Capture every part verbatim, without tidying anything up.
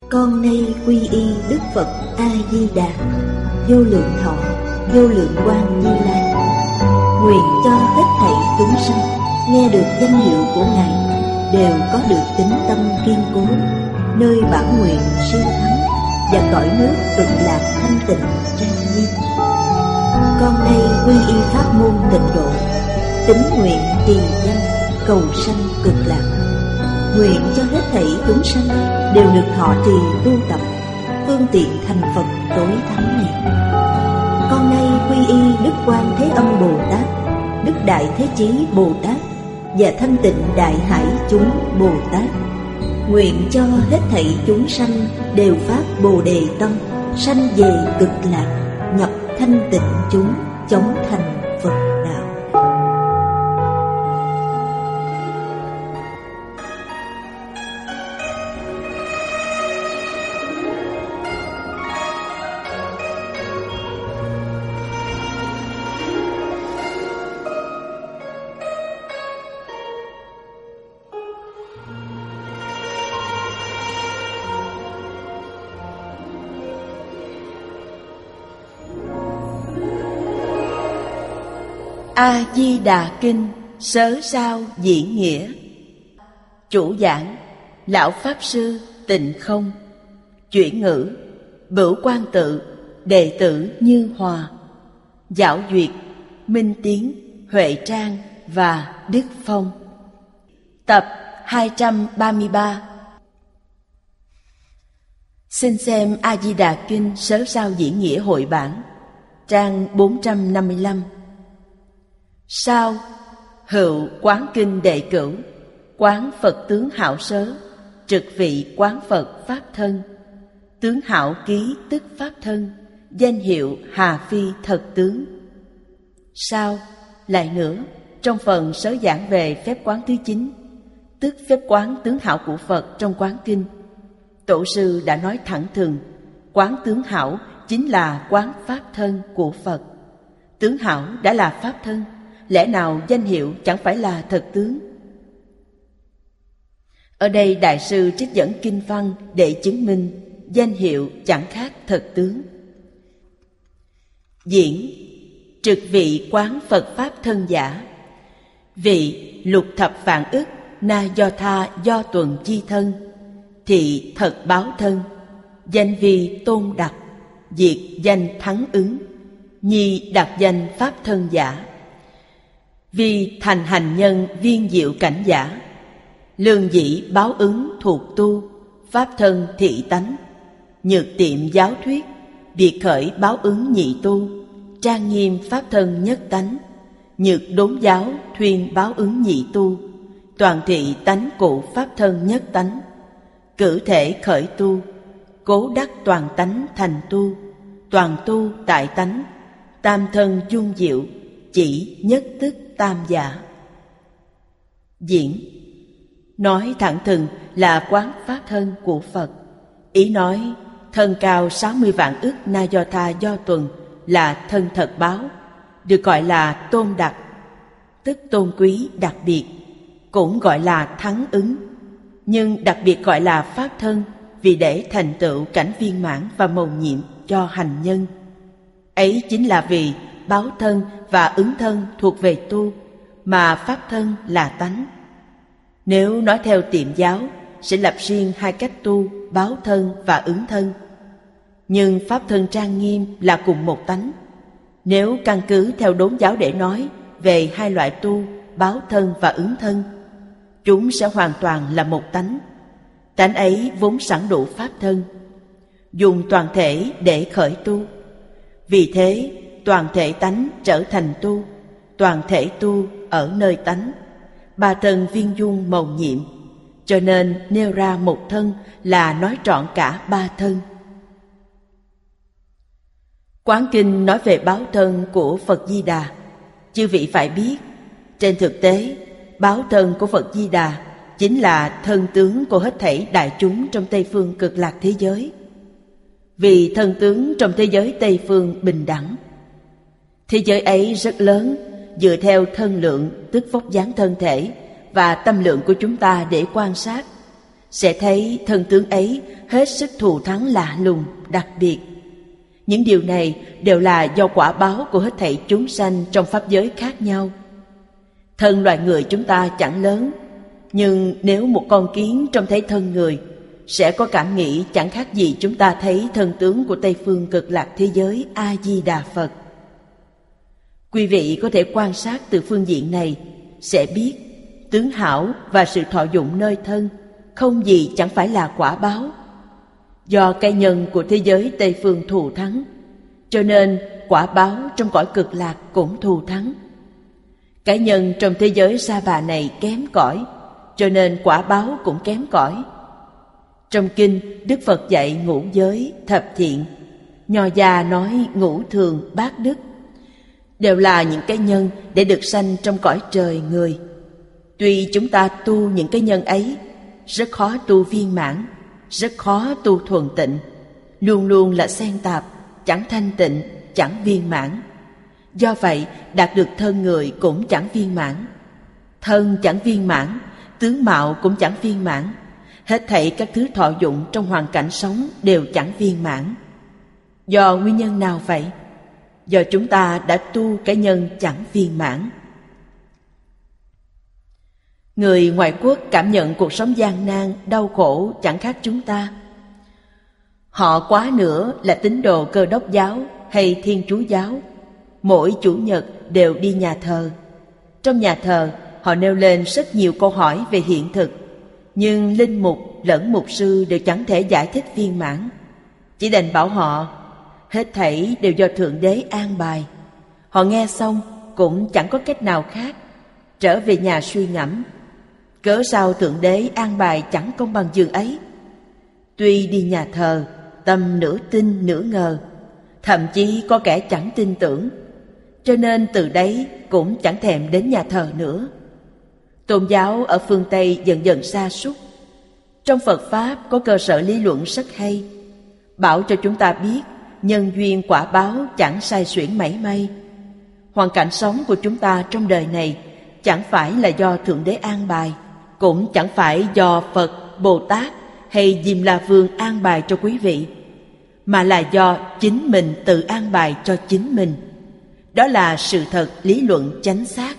Con nay quy y Đức Phật A Di Đà, vô lượng thọ, vô lượng quang Như Lai. Nguyện cho hết thảy chúng sanh nghe được danh hiệu của Ngài đều có được tín tâm kiên cố, nơi bản nguyện siêu thắng và cõi nước cực lạc thanh tịnh trang nghiêm. Con nay quy y pháp môn tịnh độ, tín nguyện trì danh cầu sanh cực lạc. Nguyện cho hết thảy chúng sanh đều được thọ trì tu tập, phương tiện thành Phật tối thắng này. Con nay quy y Đức Quan Thế Âm Bồ Tát, Đức Đại Thế Chí Bồ Tát và Thanh Tịnh Đại Hải chúng Bồ Tát. Nguyện cho hết thảy chúng sanh đều phát Bồ Đề tâm, sanh về cực lạc, nhập thanh tịnh chúng, chóng thành Phật đạo. A Di Đà Kinh Sớ Sao Diễn Nghĩa. Chủ giảng Lão Pháp Sư Tịnh Không. Chuyển ngữ Bửu Quang Tự, đệ tử Như Hòa. Giảo duyệt Minh Tiến, Huệ Trang và Đức Phong. Tập hai trăm ba mươi ba. Xin xem A Di Đà Kinh Sớ Sao Diễn Nghĩa hội bản, trang bốn trăm năm mươi lăm. Sao hữu quán kinh đệ cửu, quán Phật tướng hảo sớ, trực vị quán Phật pháp thân. Tướng hảo ký tức pháp thân, danh hiệu Hà Phi thật tướng. Sao lại nữa, trong phần sớ giảng về phép quán thứ chín, tức phép quán tướng hảo của Phật trong quán kinh, tổ sư đã nói thẳng thừng, quán tướng hảo chính là quán pháp thân của Phật. Tướng hảo đã là pháp thân, lẽ nào danh hiệu chẳng phải là thật tướng? Ở đây Đại sư trích dẫn kinh văn để chứng minh danh hiệu chẳng khác thật tướng. Diễn trực vị quán Phật pháp thân giả, vị lục thập vạn ức na do tha do tuần chi thân, thị thật báo thân, danh vi tôn đặc, diệt danh thắng ứng, nhi đặc danh pháp thân giả. Vì thành hành nhân viên diệu cảnh giả, lương dĩ báo ứng thuộc tu, pháp thân thị tánh, nhược tiệm giáo thuyết, biệt khởi báo ứng nhị tu, trang nghiêm pháp thân nhất tánh, nhược đốn giáo thuyên báo ứng nhị tu, toàn thị tánh cụ pháp thân nhất tánh, cử thể khởi tu, cố đắc toàn tánh thành tu, toàn tu tại tánh, tam thân dung diệu, chỉ nhất tức tam giả. Diễn nói thẳng thừng là quán pháp thân của Phật. Ý nói thân cao sáu mươi vạn ức na do tha do tuần là thân thật báo, được gọi là tôn đặc, tức tôn quý đặc biệt, cũng gọi là thắng ứng, nhưng đặc biệt gọi là pháp thân vì để thành tựu cảnh viên mãn và mầu nhiệm cho hành nhân. Ấy chính là vì báo thân và ứng thân thuộc về tu, mà pháp thân là tánh. Nếu nói theo tiệm giáo, sẽ lập riêng hai cách tu, báo thân và ứng thân. Nhưng pháp thân trang nghiêm là cùng một tánh. Nếu căn cứ theo đốn giáo để nói về hai loại tu, báo thân và ứng thân, chúng sẽ hoàn toàn là một tánh. Tánh ấy vốn sẵn đủ pháp thân, dùng toàn thể để khởi tu. Vì thế, toàn thể tánh trở thành tu, toàn thể tu ở nơi tánh, ba thân viên dung mầu nhiệm, cho nên nêu ra một thân là nói trọn cả ba thân. Quán kinh nói về báo thân của Phật Di Đà. Chư vị phải biết, trên thực tế, báo thân của Phật Di Đà chính là thân tướng của hết thảy đại chúng trong Tây Phương Cực Lạc thế giới. Vì thân tướng trong thế giới Tây Phương bình đẳng. Thế giới ấy rất lớn, dựa theo thân lượng, tức vóc dáng thân thể và tâm lượng của chúng ta để quan sát, sẽ thấy thân tướng ấy hết sức thù thắng lạ lùng, đặc biệt. Những điều này đều là do quả báo của hết thảy chúng sanh trong pháp giới khác nhau. Thân loài người chúng ta chẳng lớn, nhưng nếu một con kiến trông thấy thân người, sẽ có cảm nghĩ chẳng khác gì chúng ta thấy thân tướng của Tây phương cực lạc thế giới A-di-đà Phật. Quý vị có thể quan sát từ phương diện này, sẽ biết tướng hảo và sự thọ dụng nơi thân không gì chẳng phải là quả báo. Do cái nhân của thế giới Tây phương thù thắng, cho nên quả báo trong cõi cực lạc cũng thù thắng. Cái nhân trong thế giới sa bà này kém cỏi, cho nên quả báo cũng kém cỏi. Trong kinh, Đức Phật dạy ngũ giới, thập thiện. Nho gia nói ngũ thường, bát đức, đều là những cái nhân để được sanh trong cõi trời người. Tuy chúng ta tu những cái nhân ấy, rất khó tu viên mãn, rất khó tu thuần tịnh, luôn luôn là xen tạp, chẳng thanh tịnh, chẳng viên mãn. Do vậy, đạt được thân người cũng chẳng viên mãn. Thân chẳng viên mãn, tướng mạo cũng chẳng viên mãn. Hết thảy các thứ thọ dụng trong hoàn cảnh sống đều chẳng viên mãn. Do nguyên nhân nào vậy? Do chúng ta đã tu cái nhân chẳng viên mãn. Người ngoại quốc cảm nhận cuộc sống gian nan, đau khổ chẳng khác chúng ta. Họ quá nữa là tín đồ Cơ Đốc giáo hay Thiên Chúa giáo. Mỗi chủ nhật đều đi nhà thờ. Trong nhà thờ, họ nêu lên rất nhiều câu hỏi về hiện thực, nhưng linh mục lẫn mục sư đều chẳng thể giải thích viên mãn. Chỉ đành bảo họ, hết thảy đều do Thượng Đế an bài. Họ nghe xong cũng chẳng có cách nào khác, trở về nhà suy ngẫm. Cớ sao Thượng Đế an bài chẳng công bằng giường ấy? Tuy đi nhà thờ, tâm nửa tin nửa ngờ, thậm chí có kẻ chẳng tin tưởng, cho nên từ đấy cũng chẳng thèm đến nhà thờ nữa. Tôn giáo ở phương Tây dần dần sa sút. Trong Phật Pháp có cơ sở lý luận rất hay, bảo cho chúng ta biết nhân duyên quả báo chẳng sai xuyển mảy may. Hoàn cảnh sống của chúng ta trong đời này chẳng phải là do Thượng Đế an bài, cũng chẳng phải do Phật, Bồ Tát hay Diêm La Vương an bài cho quý vị, mà là do chính mình tự an bài cho chính mình. Đó là sự thật lý luận chánh xác.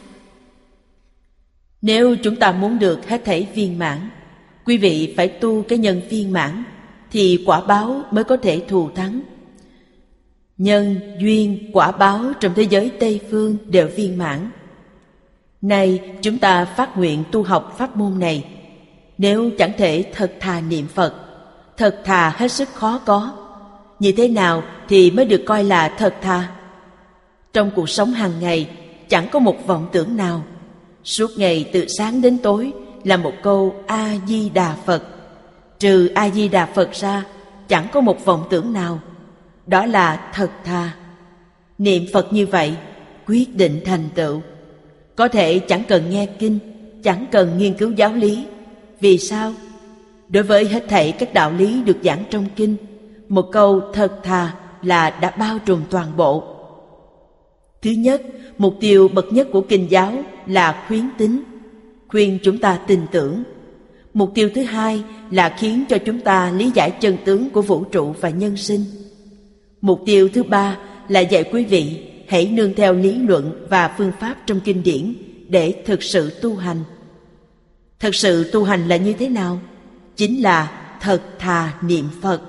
Nếu chúng ta muốn được hết thảy viên mãn, quý vị phải tu cái nhân viên mãn, thì quả báo mới có thể thù thắng. Nhân, duyên, quả báo trong thế giới Tây phương đều viên mãn. Nay chúng ta phát nguyện tu học pháp môn này, nếu chẳng thể thật thà niệm Phật, thật thà hết sức khó có. Như thế nào thì mới được coi là thật thà? Trong cuộc sống hàng ngày chẳng có một vọng tưởng nào. Suốt ngày từ sáng đến tối là một câu A-di-đà Phật. Trừ A-di-đà Phật ra, chẳng có một vọng tưởng nào. Đó là thật thà. Niệm Phật như vậy, quyết định thành tựu. Có thể chẳng cần nghe kinh, chẳng cần nghiên cứu giáo lý. Vì sao? Đối với hết thảy các đạo lý được giảng trong kinh, một câu thật thà là đã bao trùm toàn bộ. Thứ nhất, mục tiêu bậc nhất của kinh giáo là khuyến tín, khuyên chúng ta tin tưởng. Mục tiêu thứ hai là khiến cho chúng ta lý giải chân tướng của vũ trụ và nhân sinh. Mục tiêu thứ ba là dạy quý vị hãy nương theo lý luận và phương pháp trong kinh điển để thực sự tu hành. Thực sự tu hành là như thế nào? Chính là thật thà niệm Phật.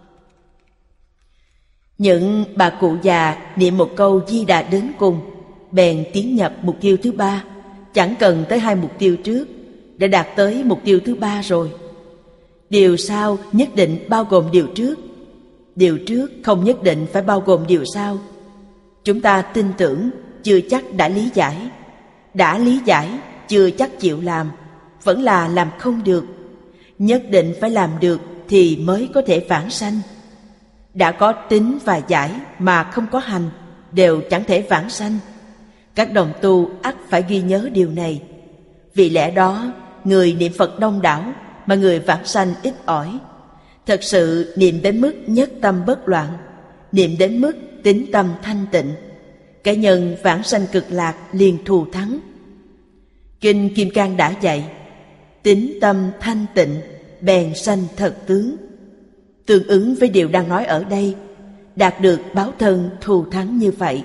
Những bà cụ già niệm một câu Di Đà đến cùng, bèn tiến nhập mục tiêu thứ ba, chẳng cần tới hai mục tiêu trước, đã đạt tới mục tiêu thứ ba rồi. Điều sau nhất định bao gồm điều trước, điều trước không nhất định phải bao gồm điều sau. Chúng ta tin tưởng chưa chắc đã lý giải, đã lý giải chưa chắc chịu làm, vẫn là làm không được. Nhất định phải làm được thì mới có thể vãng sanh. Đã có tín và giải mà không có hành đều chẳng thể vãng sanh. Các đồng tu ắt phải ghi nhớ điều này. Vì lẽ đó, người niệm Phật đông đảo mà người vãng sanh ít ỏi. Thật sự niệm đến mức nhất tâm bất loạn, niệm đến mức tín tâm thanh tịnh, cái nhân vãng sanh cực lạc liền thù thắng. Kinh Kim Cang đã dạy, tín tâm thanh tịnh, bèn sanh thật tướng. Tương ứng với điều đang nói ở đây, đạt được báo thân thù thắng như vậy.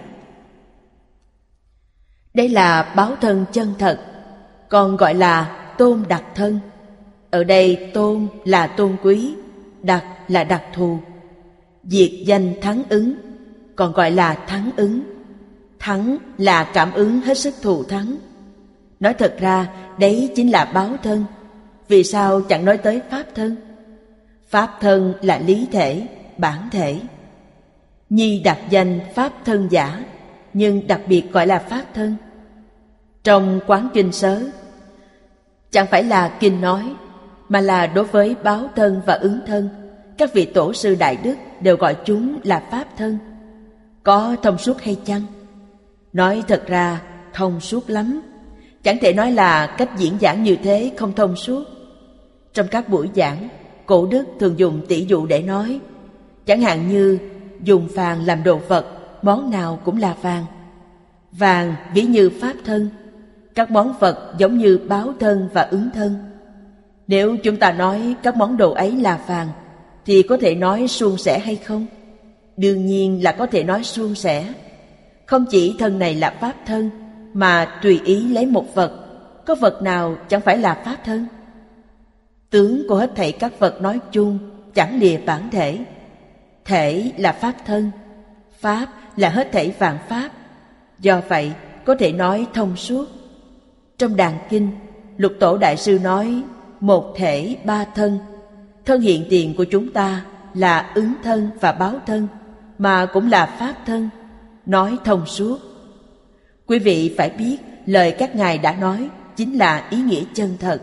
Đây là báo thân chân thật, còn gọi là tôn đặc thân. Ở đây tôn là tôn quý, đặc là đặc thù. Diệt danh thắng ứng, còn gọi là thắng ứng. Thắng là cảm ứng hết sức thù thắng. Nói thật ra, đấy chính là báo thân. Vì sao chẳng nói tới pháp thân? Pháp thân là lý thể, bản thể. Nhi đặt danh pháp thân giả, nhưng đặc biệt gọi là pháp thân. Trong Quán Kinh Sớ, chẳng phải là kinh nói, mà là đối với báo thân và ứng thân, các vị tổ sư đại đức đều gọi chúng là pháp thân. Có thông suốt hay chăng? Nói thật ra thông suốt lắm. Chẳng thể nói là cách diễn giảng như thế không thông suốt. Trong các buổi giảng, cổ đức thường dùng tỷ dụ để nói. Chẳng hạn như dùng vàng làm đồ vật, món nào cũng là vàng. Vàng ví như pháp thân, các món vật giống như báo thân và ứng thân. Nếu chúng ta nói các món đồ ấy là vàng, thì có thể nói suôn sẻ hay không? Đương nhiên là có thể nói suôn sẻ. Không chỉ thân này là pháp thân, mà tùy ý lấy một vật, có vật nào chẳng phải là pháp thân? Tướng của hết thảy các vật nói chung chẳng lìa bản thể. Thể là pháp thân, pháp là hết thảy vạn pháp. Do vậy có thể nói thông suốt. Trong Đàn Kinh, Lục Tổ Đại Sư nói một thể ba thân. Thân hiện tiền của chúng ta là ứng thân và báo thân, mà cũng là pháp thân, nói thông suốt. Quý vị phải biết lời các ngài đã nói chính là ý nghĩa chân thật.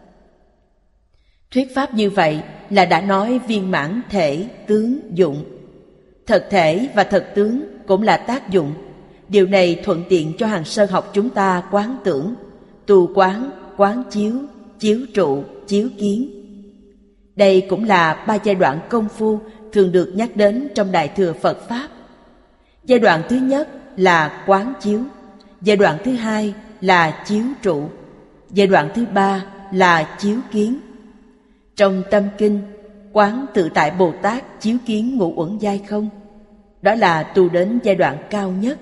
Thuyết pháp như vậy là đã nói viên mãn thể, tướng, dụng. Thật thể và thật tướng cũng là tác dụng. Điều này thuận tiện cho hàng sơ học chúng ta quán tưởng, tu quán, quán chiếu, chiếu trụ, chiếu kiến. Đây cũng là ba giai đoạn công phu thường được nhắc đến trong Đại Thừa Phật Pháp. Giai đoạn thứ nhất là quán chiếu, giai đoạn thứ hai là chiếu trụ, giai đoạn thứ ba là chiếu kiến. Trong Tâm Kinh, quán tự tại Bồ Tát chiếu kiến ngũ uẩn giai không, đó là tu đến giai đoạn cao nhất.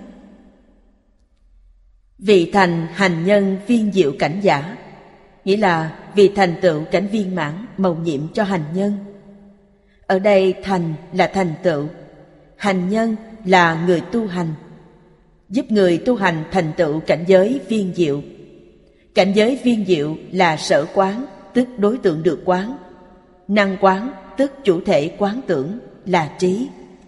Vị thành hành nhân viên diệu cảnh giả, nghĩa là vì thành tựu cảnh viên mãn mầu nhiệm cho hành nhân. Ở đây thành là thành tựu, hành nhân là người tu hành, giúp người tu hành thành tựu cảnh giới viên diệu. Cảnh giới viên diệu là sở quán, tức đối tượng được quán. Năng quán, tức chủ thể quán tưởng, là trí.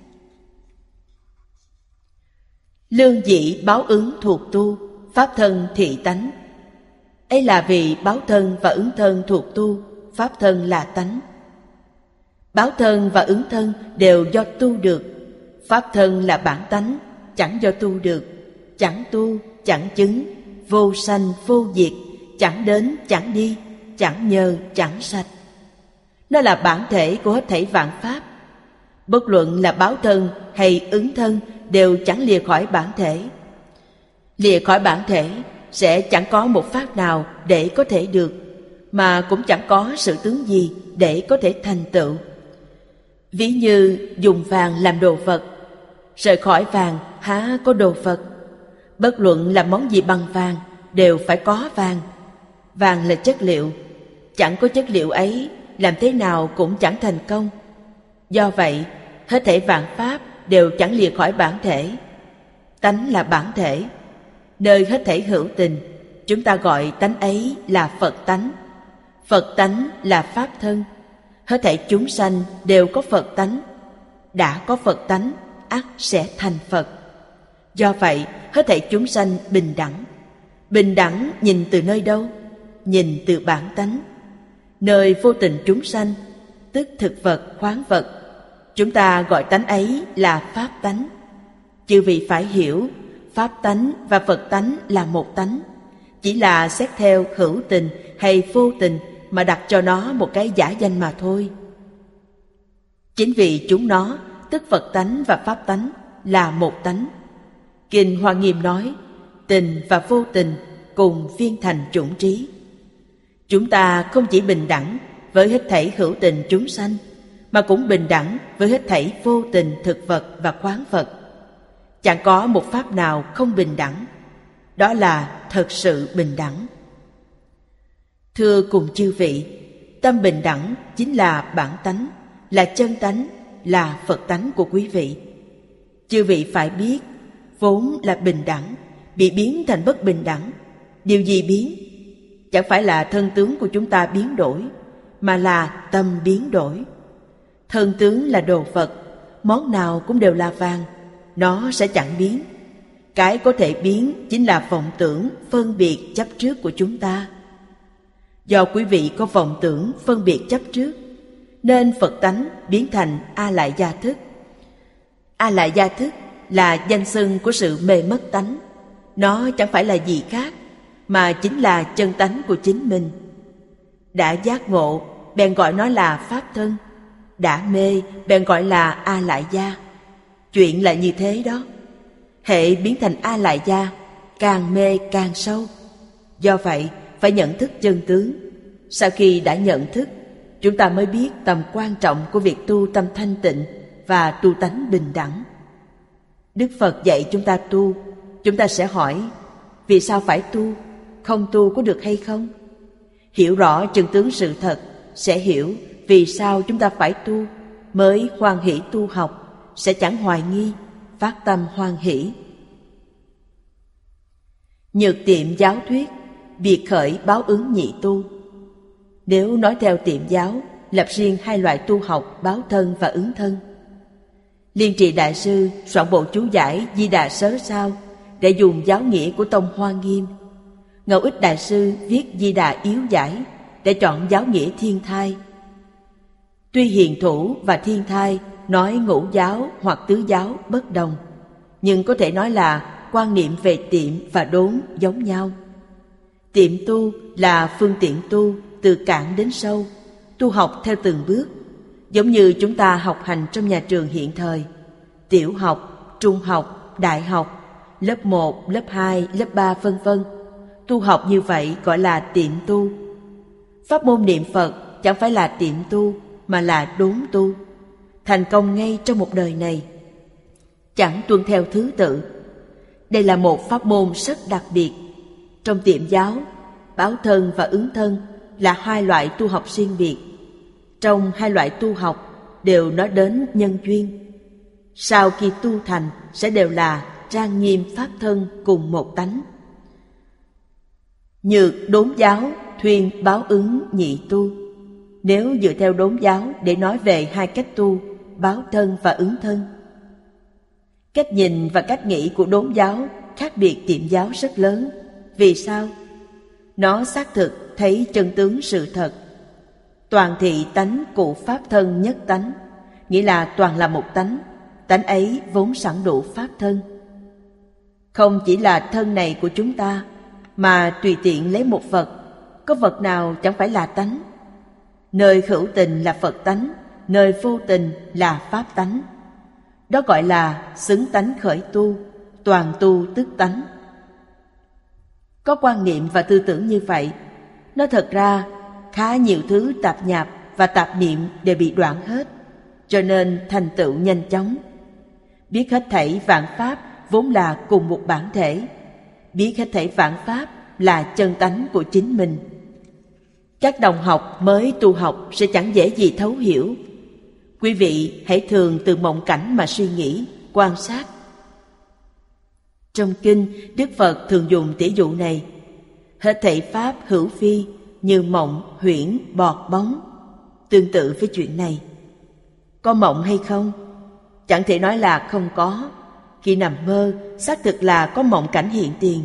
Lương dĩ báo ứng thuộc tu, pháp thân thị tánh. Ấy là vì báo thân và ứng thân thuộc tu, pháp thân là tánh. Báo thân và ứng thân đều do tu được. Pháp thân là bản tánh, chẳng do tu được. Chẳng tu, chẳng chứng, vô sanh, vô diệt, chẳng đến, chẳng đi, chẳng nhờ, chẳng sạch. Nó là bản thể của hết thảy vạn pháp. Bất luận là báo thân hay ứng thân đều chẳng lìa khỏi bản thể. Lìa khỏi bản thể sẽ chẳng có một pháp nào để có thể được, mà cũng chẳng có sự tướng gì để có thể thành tựu. Ví như dùng vàng làm đồ vật, rời khỏi vàng há có đồ vật. Bất luận làm món gì bằng vàng đều phải có vàng. Vàng là chất liệu, chẳng có chất liệu ấy làm thế nào cũng chẳng thành công. Do vậy hết thảy vạn pháp đều chẳng lìa khỏi bản thể. Tánh là bản thể, nơi hết thảy hữu tình, chúng ta gọi tánh ấy là Phật tánh. Phật tánh là pháp thân. Hết thảy chúng sanh đều có Phật tánh. Đã có Phật tánh, ắt sẽ thành Phật. Do vậy hết thảy chúng sanh bình đẳng. Bình đẳng nhìn từ nơi đâu? Nhìn từ bản tánh. Nơi vô tình chúng sanh, tức thực vật, khoáng vật, chúng ta gọi tánh ấy là pháp tánh. Chư vị phải hiểu, pháp tánh và Phật tánh là một tánh, chỉ là xét theo hữu tình hay vô tình mà đặt cho nó một cái giả danh mà thôi. Chính vì chúng nó, tức Phật tánh và pháp tánh, là một tánh. Kinh Hoa Nghiêm nói, tình và vô tình cùng viên thành chủng trí. Chúng ta không chỉ bình đẳng với hết thảy hữu tình chúng sanh, mà cũng bình đẳng với hết thảy vô tình thực vật và khoáng vật. Chẳng có một pháp nào không bình đẳng. Đó là thật sự bình đẳng. Thưa cùng chư vị, tâm bình đẳng chính là bản tánh, là chân tánh, là Phật tánh của quý vị. Chư vị phải biết, vốn là bình đẳng, bị biến thành bất bình đẳng. Điều gì biến? Chẳng phải là thân tướng của chúng ta biến đổi, mà là tâm biến đổi. Thân tướng là đồ vật, món nào cũng đều là vàng, nó sẽ chẳng biến. Cái có thể biến chính là vọng tưởng, phân biệt, chấp trước của chúng ta. Do quý vị có vọng tưởng, phân biệt, chấp trước, nên Phật tánh biến thành A Lại Gia thức. A Lại Gia thức là danh xưng của sự mê mất tánh. Nó chẳng phải là gì khác, mà chính là chân tánh của chính mình. Đã giác ngộ, bèn gọi nó là Pháp thân. Đã mê, bèn gọi là A Lại Gia. Chuyện là như thế đó. Hệ biến thành A Lại Gia, càng mê càng sâu. Do vậy, phải nhận thức chân tướng. Sau khi đã nhận thức, chúng ta mới biết tầm quan trọng của việc tu tâm thanh tịnh và tu tánh bình đẳng. Đức Phật dạy chúng ta tu, chúng ta sẽ hỏi, vì sao phải tu? Không tu có được hay không? Hiểu rõ chân tướng sự thật, sẽ hiểu vì sao chúng ta phải tu, mới hoan hỷ tu học, sẽ chẳng hoài nghi, phát tâm hoan hỷ. Nhược tiệm giáo thuyết, biệt khởi báo ứng nhị tu. Nếu nói theo tiệm giáo, lập riêng hai loại tu học báo thân và ứng thân. Liên Trì Đại Sư soạn bộ chú giải Di Đà Sớ Sao để dùng giáo nghĩa của Tông Hoa Nghiêm. Ngẫu Ích Đại Sư viết Di Đà Yếu Giải để chọn giáo nghĩa Thiên Thai. Tuy Hiền Thủ và Thiên Thai nói ngũ giáo hoặc tứ giáo bất đồng, nhưng có thể nói là quan niệm về tiệm và đốn giống nhau. Tiệm tu là phương tiện tu từ cạn đến sâu, tu học theo từng bước, giống như chúng ta học hành trong nhà trường hiện thời. Tiểu học, trung học, đại học, lớp một, lớp hai, lớp ba vân vân. Tu học như vậy gọi là tiệm tu. Pháp môn niệm Phật chẳng phải là tiệm tu, mà là đốn tu, thành công ngay trong một đời này, chẳng tuân theo thứ tự. Đây là một pháp môn rất đặc biệt. Trong tiệm giáo, báo thân và ứng thân là hai loại tu học riêng biệt. Trong hai loại tu học đều nói đến nhân duyên. Sau khi tu thành sẽ đều là trang nghiêm pháp thân cùng một tánh. Nhược đốn giáo thuyên báo ứng nhị tu. Nếu dựa theo đốn giáo để nói về hai cách tu, báo thân và ứng thân, cách nhìn và cách nghĩ của đốn giáo khác biệt tiệm giáo rất lớn. Vì sao? Nó xác thực thấy chân tướng sự thật. Toàn thị tánh cụ pháp thân nhất tánh, nghĩa là toàn là một tánh. Tánh ấy vốn sẵn đủ pháp thân. Không chỉ là thân này của chúng ta, mà tùy tiện lấy một vật, có vật nào chẳng phải là tánh. Nơi hữu tình là Phật tánh, nơi vô tình là Pháp tánh. Đó gọi là xứng tánh khởi tu, toàn tu tức tánh. Có quan niệm và tư tưởng như vậy, nó thật ra khá nhiều thứ tạp nhạp và tạp niệm đều bị đoạn hết, cho nên thành tựu nhanh chóng. Biết hết thảy vạn pháp vốn là cùng một bản thể, biết hết thảy vạn pháp là chân tánh của chính mình. Các đồng học mới tu học sẽ chẳng dễ gì thấu hiểu. Quý vị hãy thường từ mộng cảnh mà suy nghĩ, quan sát. Trong kinh, Đức Phật thường dùng tỉ dụ này: hết thảy pháp hữu phi, như mộng, huyễn, bọt bóng. Tương tự với chuyện này, có mộng hay không? Chẳng thể nói là không có. Khi nằm mơ, xác thực là có mộng cảnh hiện tiền.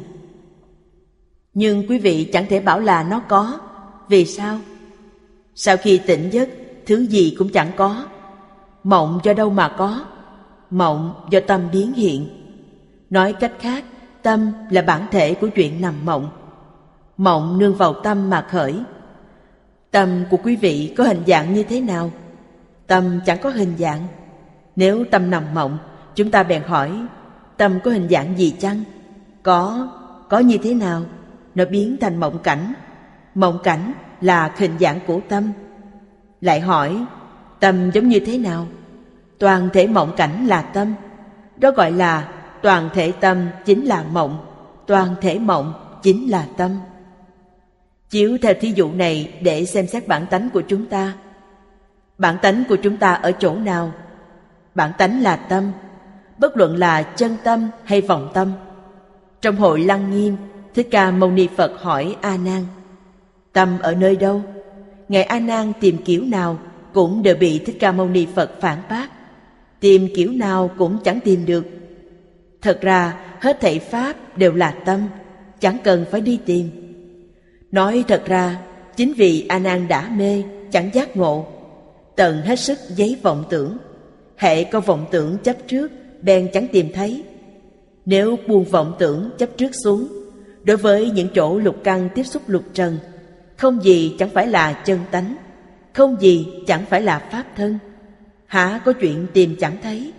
Nhưng quý vị chẳng thể bảo là nó có. Vì sao? Sau khi tỉnh giấc, thứ gì cũng chẳng có. Mộng do đâu mà có? Mộng do tâm biến hiện. Nói cách khác, tâm là bản thể của chuyện nằm mộng. Mộng nương vào tâm mà khởi. Tâm của quý vị có hình dạng như thế nào? Tâm chẳng có hình dạng. Nếu tâm nằm mộng, chúng ta bèn hỏi, tâm có hình dạng gì chăng? Có, có như thế nào? Nó biến thành mộng cảnh. Mộng cảnh là hình dạng của tâm. Lại hỏi, tâm giống như thế nào? Toàn thể mộng cảnh là tâm. Đó gọi là toàn thể tâm chính là mộng, toàn thể mộng chính là tâm. Chiếu theo thí dụ này để xem xét bản tánh của chúng ta. Bản tánh của chúng ta ở chỗ nào? Bản tánh là tâm, bất luận là chân tâm hay vọng tâm. Trong hội Lăng Nghiêm, Thích Ca Mâu Ni Phật hỏi A Nan, tâm ở nơi đâu? Ngài A Nan tìm kiểu nào cũng đều bị Thích Ca Mâu Ni Phật phản bác, tìm kiểu nào cũng chẳng tìm được. Thật ra hết thảy pháp đều là tâm, chẳng cần phải đi tìm. Nói thật ra, chính vì A Nan đã mê, chẳng giác ngộ, tận hết sức giấy vọng tưởng. Hễ có vọng tưởng chấp trước, bèn chẳng tìm thấy. Nếu buông vọng tưởng chấp trước xuống, đối với những chỗ lục căn tiếp xúc lục trần, không gì chẳng phải là chân tánh, không gì chẳng phải là pháp thân. Hả có chuyện tìm chẳng thấy?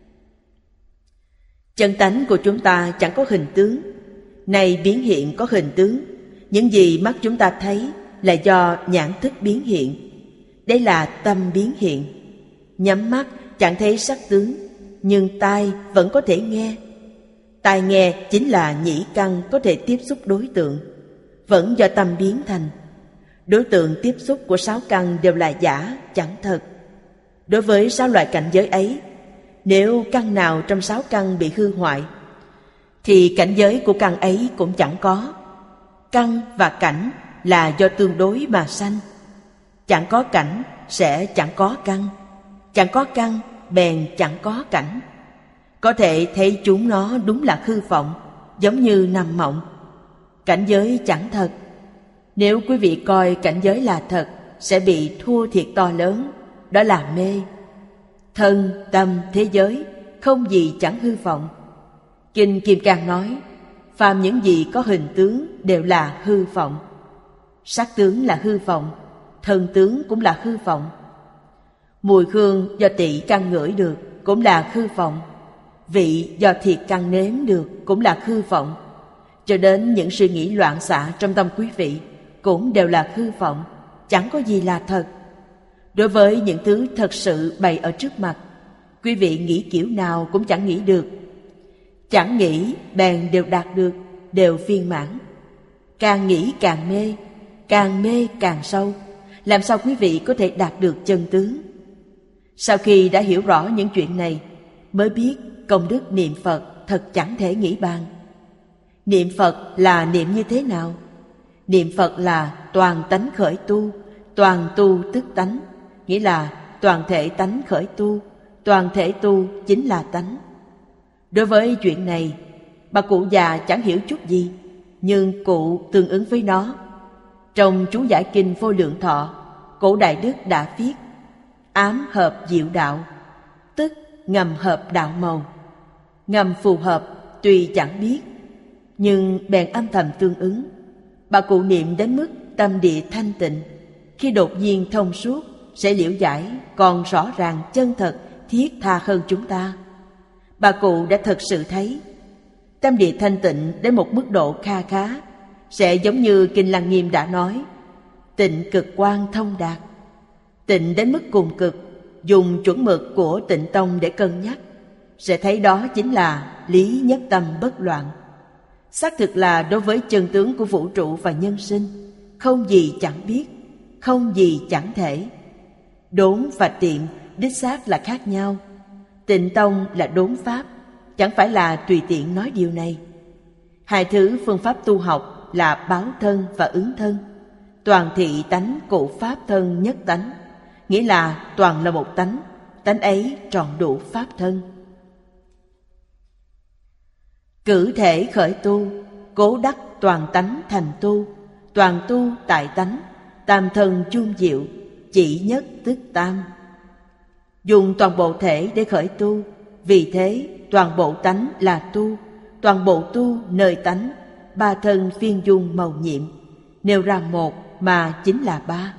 Chân tánh của chúng ta chẳng có hình tướng, này biến hiện có hình tướng. Những gì mắt chúng ta thấy là do nhãn thức biến hiện, đây là tâm biến hiện. Nhắm mắt chẳng thấy sắc tướng, nhưng tai vẫn có thể nghe. Tai nghe chính là nhĩ căn có thể tiếp xúc đối tượng, vẫn do tâm biến thành. Đối tượng tiếp xúc của sáu căn đều là giả, chẳng thật. Đối với sáu loại cảnh giới ấy, nếu căn nào trong sáu căn bị hư hoại, thì cảnh giới của căn ấy cũng chẳng có. Căn và cảnh là do tương đối mà sanh. Chẳng có cảnh sẽ chẳng có căn, chẳng có căn bèn chẳng có cảnh. Có thể thấy chúng nó đúng là hư vọng, giống như nằm mộng. Cảnh giới chẳng thật. Nếu quý vị coi cảnh giới là thật, sẽ bị thua thiệt to lớn, đó là mê. Thân, tâm, thế giới, không gì chẳng hư vọng. Kinh Kim Cang nói, phàm những gì có hình tướng đều là hư vọng. Sắc tướng là hư vọng, thân tướng cũng là hư vọng. Mùi hương do tỵ căn ngửi được cũng là hư vọng. Vị do thiệt căn nếm được cũng là hư vọng. Cho đến những suy nghĩ loạn xạ trong tâm quý vị cũng đều là hư vọng, chẳng có gì là thật. Đối với những thứ thật sự bày ở trước mặt, quý vị nghĩ kiểu nào cũng chẳng nghĩ được. Chẳng nghĩ bèn đều đạt được, đều viên mãn. Càng nghĩ càng mê, càng mê càng sâu. Làm sao quý vị có thể đạt được chân tướng? Sau khi đã hiểu rõ những chuyện này, mới biết công đức niệm Phật thật chẳng thể nghĩ bàn. Niệm Phật là niệm như thế nào? Niệm Phật là toàn tánh khởi tu, toàn tu tức tánh, nghĩa là toàn thể tánh khởi tu, toàn thể tu chính là tánh. Đối với chuyện này, bà cụ già chẳng hiểu chút gì, nhưng cụ tương ứng với nó. Trong chú giải kinh Vô Lượng Thọ, Cổ Đại Đức đã viết: ám hợp diệu đạo, tức ngầm hợp đạo màu. Ngầm phù hợp tuy chẳng biết, nhưng bèn âm thầm tương ứng. Bà cụ niệm đến mức tâm địa thanh tịnh, khi đột nhiên thông suốt sẽ liễu giải còn rõ ràng, chân thật, thiết tha hơn chúng ta. Bà cụ đã thật sự thấy tâm địa thanh tịnh đến một mức độ kha khá, sẽ giống như Kinh Lăng Nghiêm đã nói: tịnh cực quan thông đạt. Tịnh đến mức cùng cực, dùng chuẩn mực của Tịnh Tông để cân nhắc, sẽ thấy đó chính là lý nhất tâm bất loạn. Xác thực là đối với chân tướng của vũ trụ và nhân sinh, không gì chẳng biết, không gì chẳng thể. Đốn và tiện đích xác là khác nhau. Tịnh Tông là đốn pháp, chẳng phải là tùy tiện nói điều này. Hai thứ phương pháp tu học là báo thân và ứng thân. Toàn thị tánh cụ pháp thân nhất tánh, nghĩa là toàn là một tánh, tánh ấy tròn đủ pháp thân. Cử thể khởi tu, cố đắc toàn tánh thành tu, toàn tu tại tánh, tam thân chung diệu, chỉ nhất tức tam. Dùng toàn bộ thể để khởi tu, vì thế toàn bộ tánh là tu, toàn bộ tu nơi tánh, ba thân phiên dung màu nhiệm, nêu ra một mà chính là ba.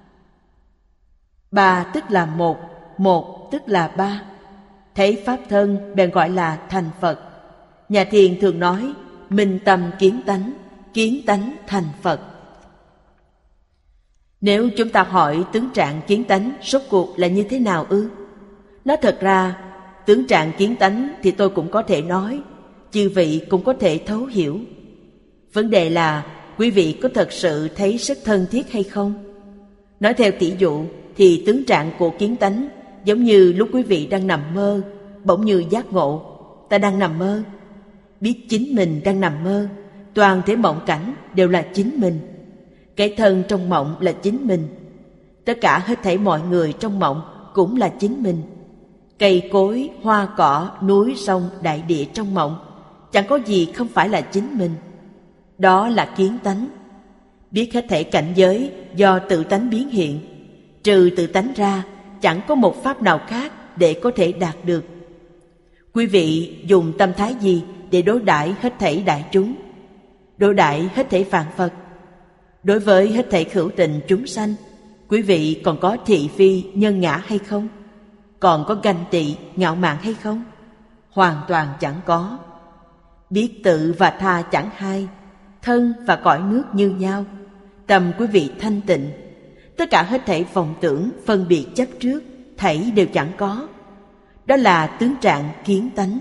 Ba tức là một, một tức là ba. Thấy pháp thân bèn gọi là thành Phật. Nhà thiền thường nói minh tâm kiến tánh, kiến tánh thành Phật. Nếu chúng ta hỏi tướng trạng kiến tánh rốt cuộc là như thế nào ư? Nói thật ra, tướng trạng kiến tánh thì tôi cũng có thể nói, chư vị cũng có thể thấu hiểu. Vấn đề là quý vị có thật sự thấy rất thân thiết hay không? Nói theo tỷ dụ thì tướng trạng của kiến tánh giống như lúc quý vị đang nằm mơ, bỗng như giác ngộ, ta đang nằm mơ, biết chính mình đang nằm mơ, toàn thể mộng cảnh đều là chính mình. Cái thân trong mộng là chính mình. Tất cả hết thảy mọi người trong mộng cũng là chính mình. Cây cối, hoa cỏ, núi sông, đại địa trong mộng chẳng có gì không phải là chính mình. Đó là kiến tánh. Biết hết thảy cảnh giới do tự tánh biến hiện, trừ tự tánh ra chẳng có một pháp nào khác để có thể đạt được. Quý vị dùng tâm thái gì để đối đãi hết thảy đại chúng, đối đãi hết thảy vạn vật? Đối với hết thảy hữu tình chúng sanh, quý vị còn có thị phi nhân ngã hay không? Còn có ganh tị ngạo mạn hay không? Hoàn toàn chẳng có. Biết tự và tha chẳng hai, thân và cõi nước như nhau. Tâm quý vị thanh tịnh, tất cả hết thảy vọng tưởng phân biệt chấp trước thảy đều chẳng có. Đó là tướng trạng kiến tánh.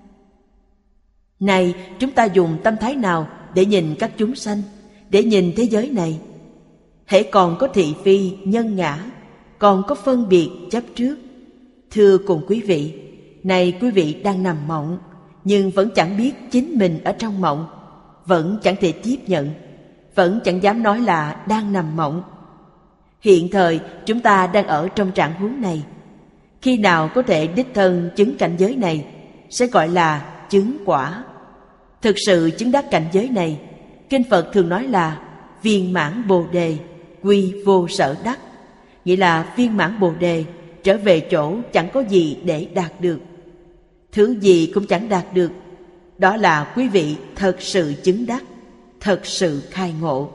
Này, chúng ta dùng tâm thái nào để nhìn các chúng sanh, để nhìn thế giới này? Hễ còn có thị phi nhân ngã, còn có phân biệt chấp trước. Thưa cùng quý vị, này quý vị đang nằm mộng, nhưng vẫn chẳng biết chính mình ở trong mộng, vẫn chẳng thể tiếp nhận, vẫn chẳng dám nói là đang nằm mộng. Hiện thời chúng ta đang ở trong trạng huống này. Khi nào có thể đích thân chứng cảnh giới này sẽ gọi là chứng quả. Thực sự chứng đắc cảnh giới này, kinh Phật thường nói là viên mãn Bồ Đề, quy vô sở đắc, nghĩa là viên mãn Bồ Đề trở về chỗ chẳng có gì để đạt được, thứ gì cũng chẳng đạt được. Đó là quý vị thật sự chứng đắc, thật sự khai ngộ.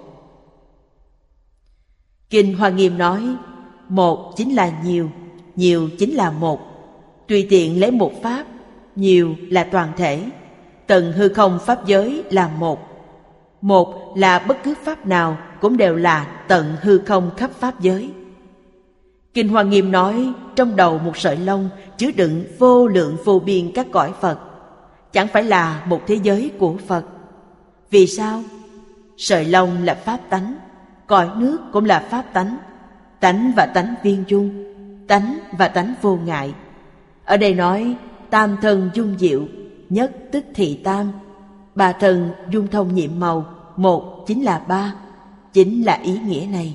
Kinh Hoa Nghiêm nói, một chính là nhiều, nhiều chính là một. Tùy tiện lấy một pháp, nhiều là toàn thể. Tận hư không pháp giới là một. Một là bất cứ pháp nào cũng đều là tận hư không khắp pháp giới. Kinh Hoa Nghiêm nói, trong đầu một sợi lông chứa đựng vô lượng vô biên các cõi Phật, chẳng phải là một thế giới của Phật. Vì sao? Sợi lông là pháp tánh, cõi nước cũng là pháp tánh, tánh và tánh viên dung, tánh và tánh vô ngại. Ở đây nói tam thân dung diệu, nhất tức thị tam, ba thân dung thông nhiệm màu, một chính là ba, chính là ý nghĩa này.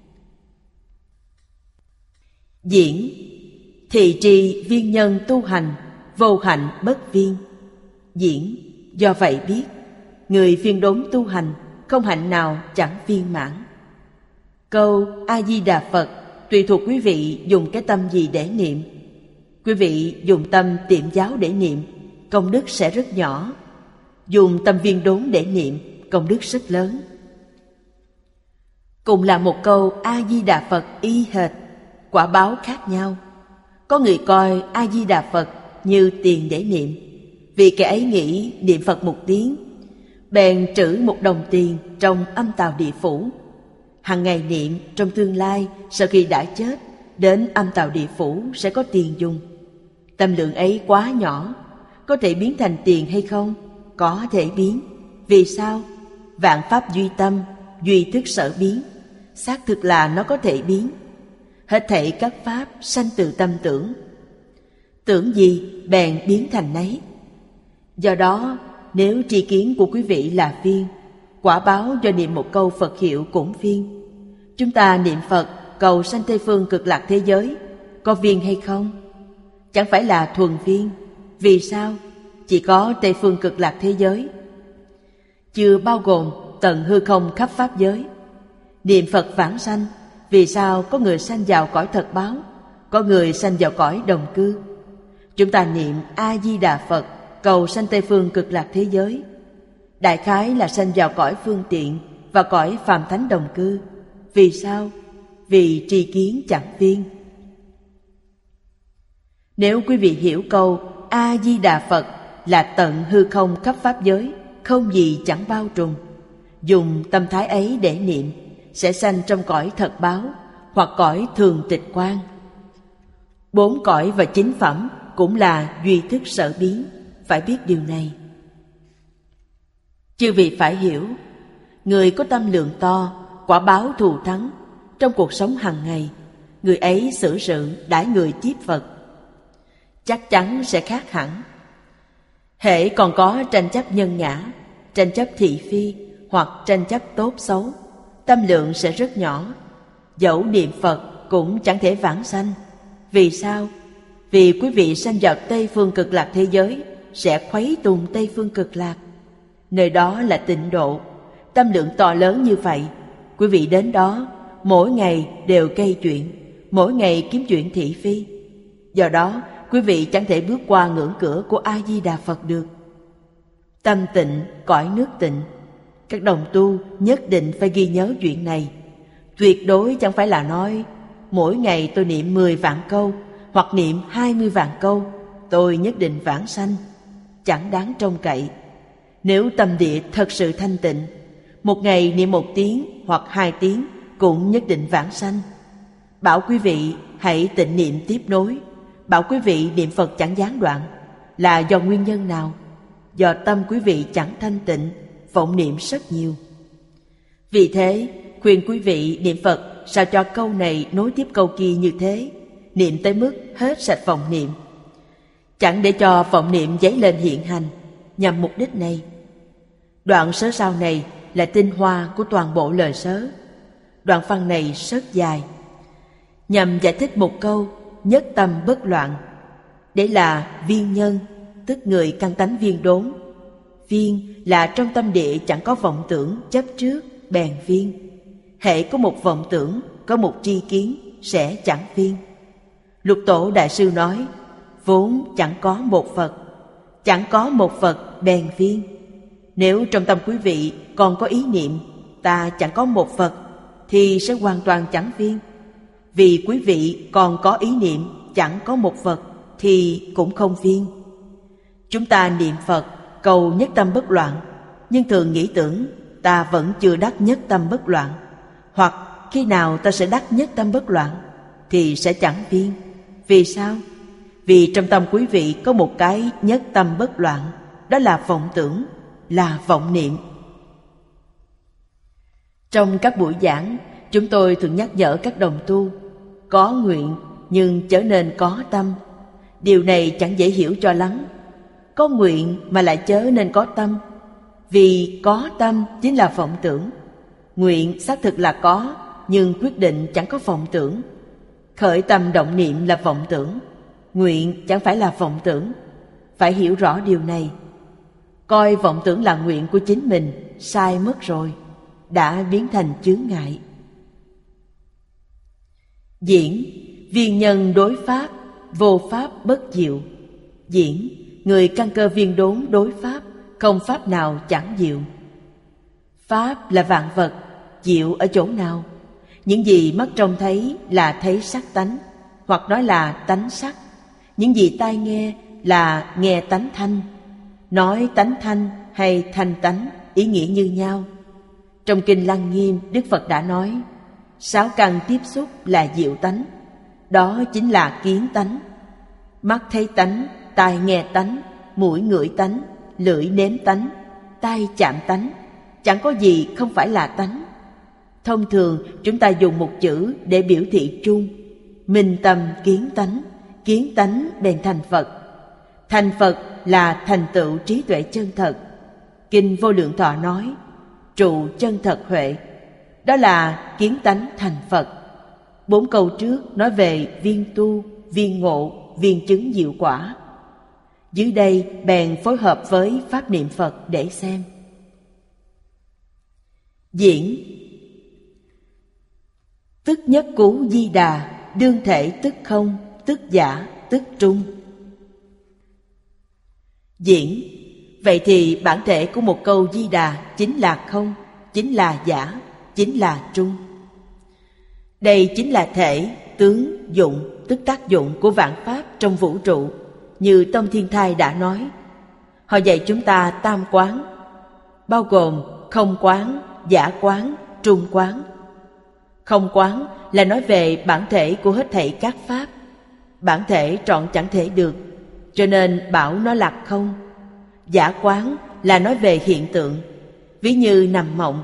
Diễn thị trì viên nhân tu hành, vô hạnh bất viên. Diễn do vậy biết, người viên đốn tu hành, không hạnh nào chẳng viên mãn. Câu A-di-đà Phật tùy thuộc quý vị dùng cái tâm gì để niệm. Quý vị dùng tâm tiệm giáo để niệm, công đức sẽ rất nhỏ. Dùng tâm viên đốn để niệm, công đức rất lớn. Cùng là một câu A-di-đà Phật y hệt, quả báo khác nhau. Có người coi A-di-đà Phật như tiền để niệm, vì kẻ ấy nghĩ niệm Phật một tiếng, bèn trữ một đồng tiền trong âm tào địa phủ. Hằng ngày niệm, trong tương lai sau khi đã chết, đến âm tào địa phủ sẽ có tiền dùng. Tâm lượng ấy quá nhỏ, có thể biến thành tiền hay không? Có thể biến. Vì sao? Vạn pháp duy tâm, duy thức sở biến. Xác thực là nó có thể biến. Hết thảy các pháp sanh từ tâm tưởng. Tưởng gì bèn biến thành nấy. Do đó, nếu tri kiến của quý vị là viên, quả báo do niệm một câu Phật hiệu cũng viên. Chúng ta niệm Phật cầu sanh Tây Phương Cực Lạc thế giới, có viên hay không? Chẳng phải là thuần viên. Vì sao? Chỉ có Tây Phương Cực Lạc thế giới, chưa bao gồm tận hư không khắp pháp giới. Niệm Phật vãng sanh, vì sao có người sanh vào cõi thật báo, có người sanh vào cõi đồng cư? Chúng ta niệm A-di-đà Phật cầu sanh Tây Phương Cực Lạc thế giới, đại khái là sanh vào cõi phương tiện và cõi phàm thánh đồng cư. Vì sao? Vì tri kiến chẳng viên. Nếu quý vị hiểu câu A-di-đà Phật là tận hư không khắp pháp giới, không gì chẳng bao trùm, dùng tâm thái ấy để niệm, sẽ sanh trong cõi thật báo hoặc cõi thường tịch quan. Bốn cõi và chính phẩm cũng là duy thức sở biến, phải biết điều này. Chư vị phải hiểu, người có tâm lượng to, quả báo thù thắng, trong cuộc sống hàng ngày, người ấy xử sự đãi người tiếp Phật chắc chắn sẽ khác hẳn. Hễ còn có tranh chấp nhân ngã, tranh chấp thị phi hoặc tranh chấp tốt xấu, tâm lượng sẽ rất nhỏ, dẫu niệm Phật cũng chẳng thể vãng sanh. Vì sao? Vì quý vị sanh vào Tây Phương Cực Lạc thế giới sẽ khuấy tùng Tây Phương Cực Lạc. Nơi đó là tịnh độ. Tâm lượng to lớn như vậy, quý vị đến đó mỗi ngày đều gây chuyện, mỗi ngày kiếm chuyện thị phi. Do đó quý vị chẳng thể bước qua ngưỡng cửa của A-di-đà Phật được. Tâm tịnh, cõi nước tịnh. Các đồng tu nhất định phải ghi nhớ chuyện này. Tuyệt đối chẳng phải là nói mỗi ngày tôi niệm mười vạn câu hoặc niệm hai mươi vạn câu, tôi nhất định vãng sanh. Chẳng đáng trông cậy. Nếu tâm địa thật sự thanh tịnh, một ngày niệm một tiếng hoặc hai tiếng cũng nhất định vãng sanh. Bảo quý vị hãy tịnh niệm tiếp nối, bảo quý vị niệm Phật chẳng gián đoạn, là do nguyên nhân nào? Do tâm quý vị chẳng thanh tịnh, vọng niệm rất nhiều. Vì thế, khuyên quý vị niệm Phật sao cho câu này nối tiếp câu kia như thế, niệm tới mức hết sạch vọng niệm. Chẳng để cho vọng niệm dấy lên hiện hành, nhằm mục đích này. Đoạn sớ sau này là tinh hoa của toàn bộ lời sớ. Đoạn văn này rất dài, nhằm giải thích một câu nhất tâm bất loạn. Đấy là viên nhân, tức người căn tánh viên đốn. Viên là trong tâm địa chẳng có vọng tưởng chấp trước, bèn viên. Hễ có một vọng tưởng, có một tri kiến, sẽ chẳng viên. Lục Tổ Đại Sư nói, vốn chẳng có một Phật, chẳng có một Phật bèn viên. Nếu trong tâm quý vị còn có ý niệm ta chẳng có một Phật, thì sẽ hoàn toàn chẳng viên. Vì quý vị còn có ý niệm chẳng có một Phật thì cũng không viên. Chúng ta niệm Phật cầu nhất tâm bất loạn, nhưng thường nghĩ tưởng ta vẫn chưa đắc nhất tâm bất loạn, hoặc khi nào ta sẽ đắc nhất tâm bất loạn, thì sẽ chẳng viên. Vì sao? Vì trong tâm quý vị có một cái nhất tâm bất loạn, đó là vọng tưởng, là vọng niệm. Trong các buổi giảng, chúng tôi thường nhắc nhở các đồng tu có nguyện nhưng trở nên có tâm. Điều này chẳng dễ hiểu cho lắm. Có nguyện mà lại chớ nên có tâm. Vì có tâm chính là vọng tưởng. Nguyện xác thực là có, nhưng quyết định chẳng có vọng tưởng. Khởi tâm động niệm là vọng tưởng, nguyện chẳng phải là vọng tưởng. Phải hiểu rõ điều này. Coi vọng tưởng là nguyện của chính mình, sai mất rồi, đã biến thành chướng ngại. Diễn, viên nhân đối pháp, vô pháp bất diệu. Diễn, người căn cơ viên đốn đối pháp, không pháp nào chẳng diệu. Pháp là vạn vật, diệu ở chỗ nào? Những gì mắt trông thấy là thấy sắc tánh, hoặc nói là tánh sắc. Những gì tai nghe là nghe tánh thanh. Nói tánh thanh hay thanh tánh, ý nghĩa như nhau. Trong Kinh Lăng Nghiêm, Đức Phật đã nói, sáu căn tiếp xúc là diệu tánh, đó chính là kiến tánh. Mắt thấy tánh, tai nghe tánh, mũi ngửi tánh, lưỡi nếm tánh, tay chạm tánh, chẳng có gì không phải là tánh. Thông thường chúng ta dùng một chữ để biểu thị chung, minh tâm kiến tánh, kiến tánh bèn thành Phật. Thành Phật là thành tựu trí tuệ chân thật. Kinh Vô Lượng Thọ nói, trụ chân thật huệ, đó là kiến tánh thành Phật. Bốn câu trước nói về viên tu, viên ngộ, viên chứng diệu quả. Dưới đây bèn phối hợp với pháp niệm Phật để xem. Diễn, tức nhất cú di đà, đương thể tức không, tức giả, tức trung. Diễn, vậy thì bản thể của một câu di đà chính là không, chính là giả, chính là trung. Đây chính là thể, tướng, dụng, tức tác dụng của vạn pháp trong vũ trụ. Như Tông Thiên Thai đã nói, họ dạy chúng ta tam quán, bao gồm không quán, giả quán, trung quán. Không quán là nói về bản thể của hết thảy các pháp. Bản thể trọn chẳng thể được, cho nên bảo nó là không. Giả quán là nói về hiện tượng, ví như nằm mộng.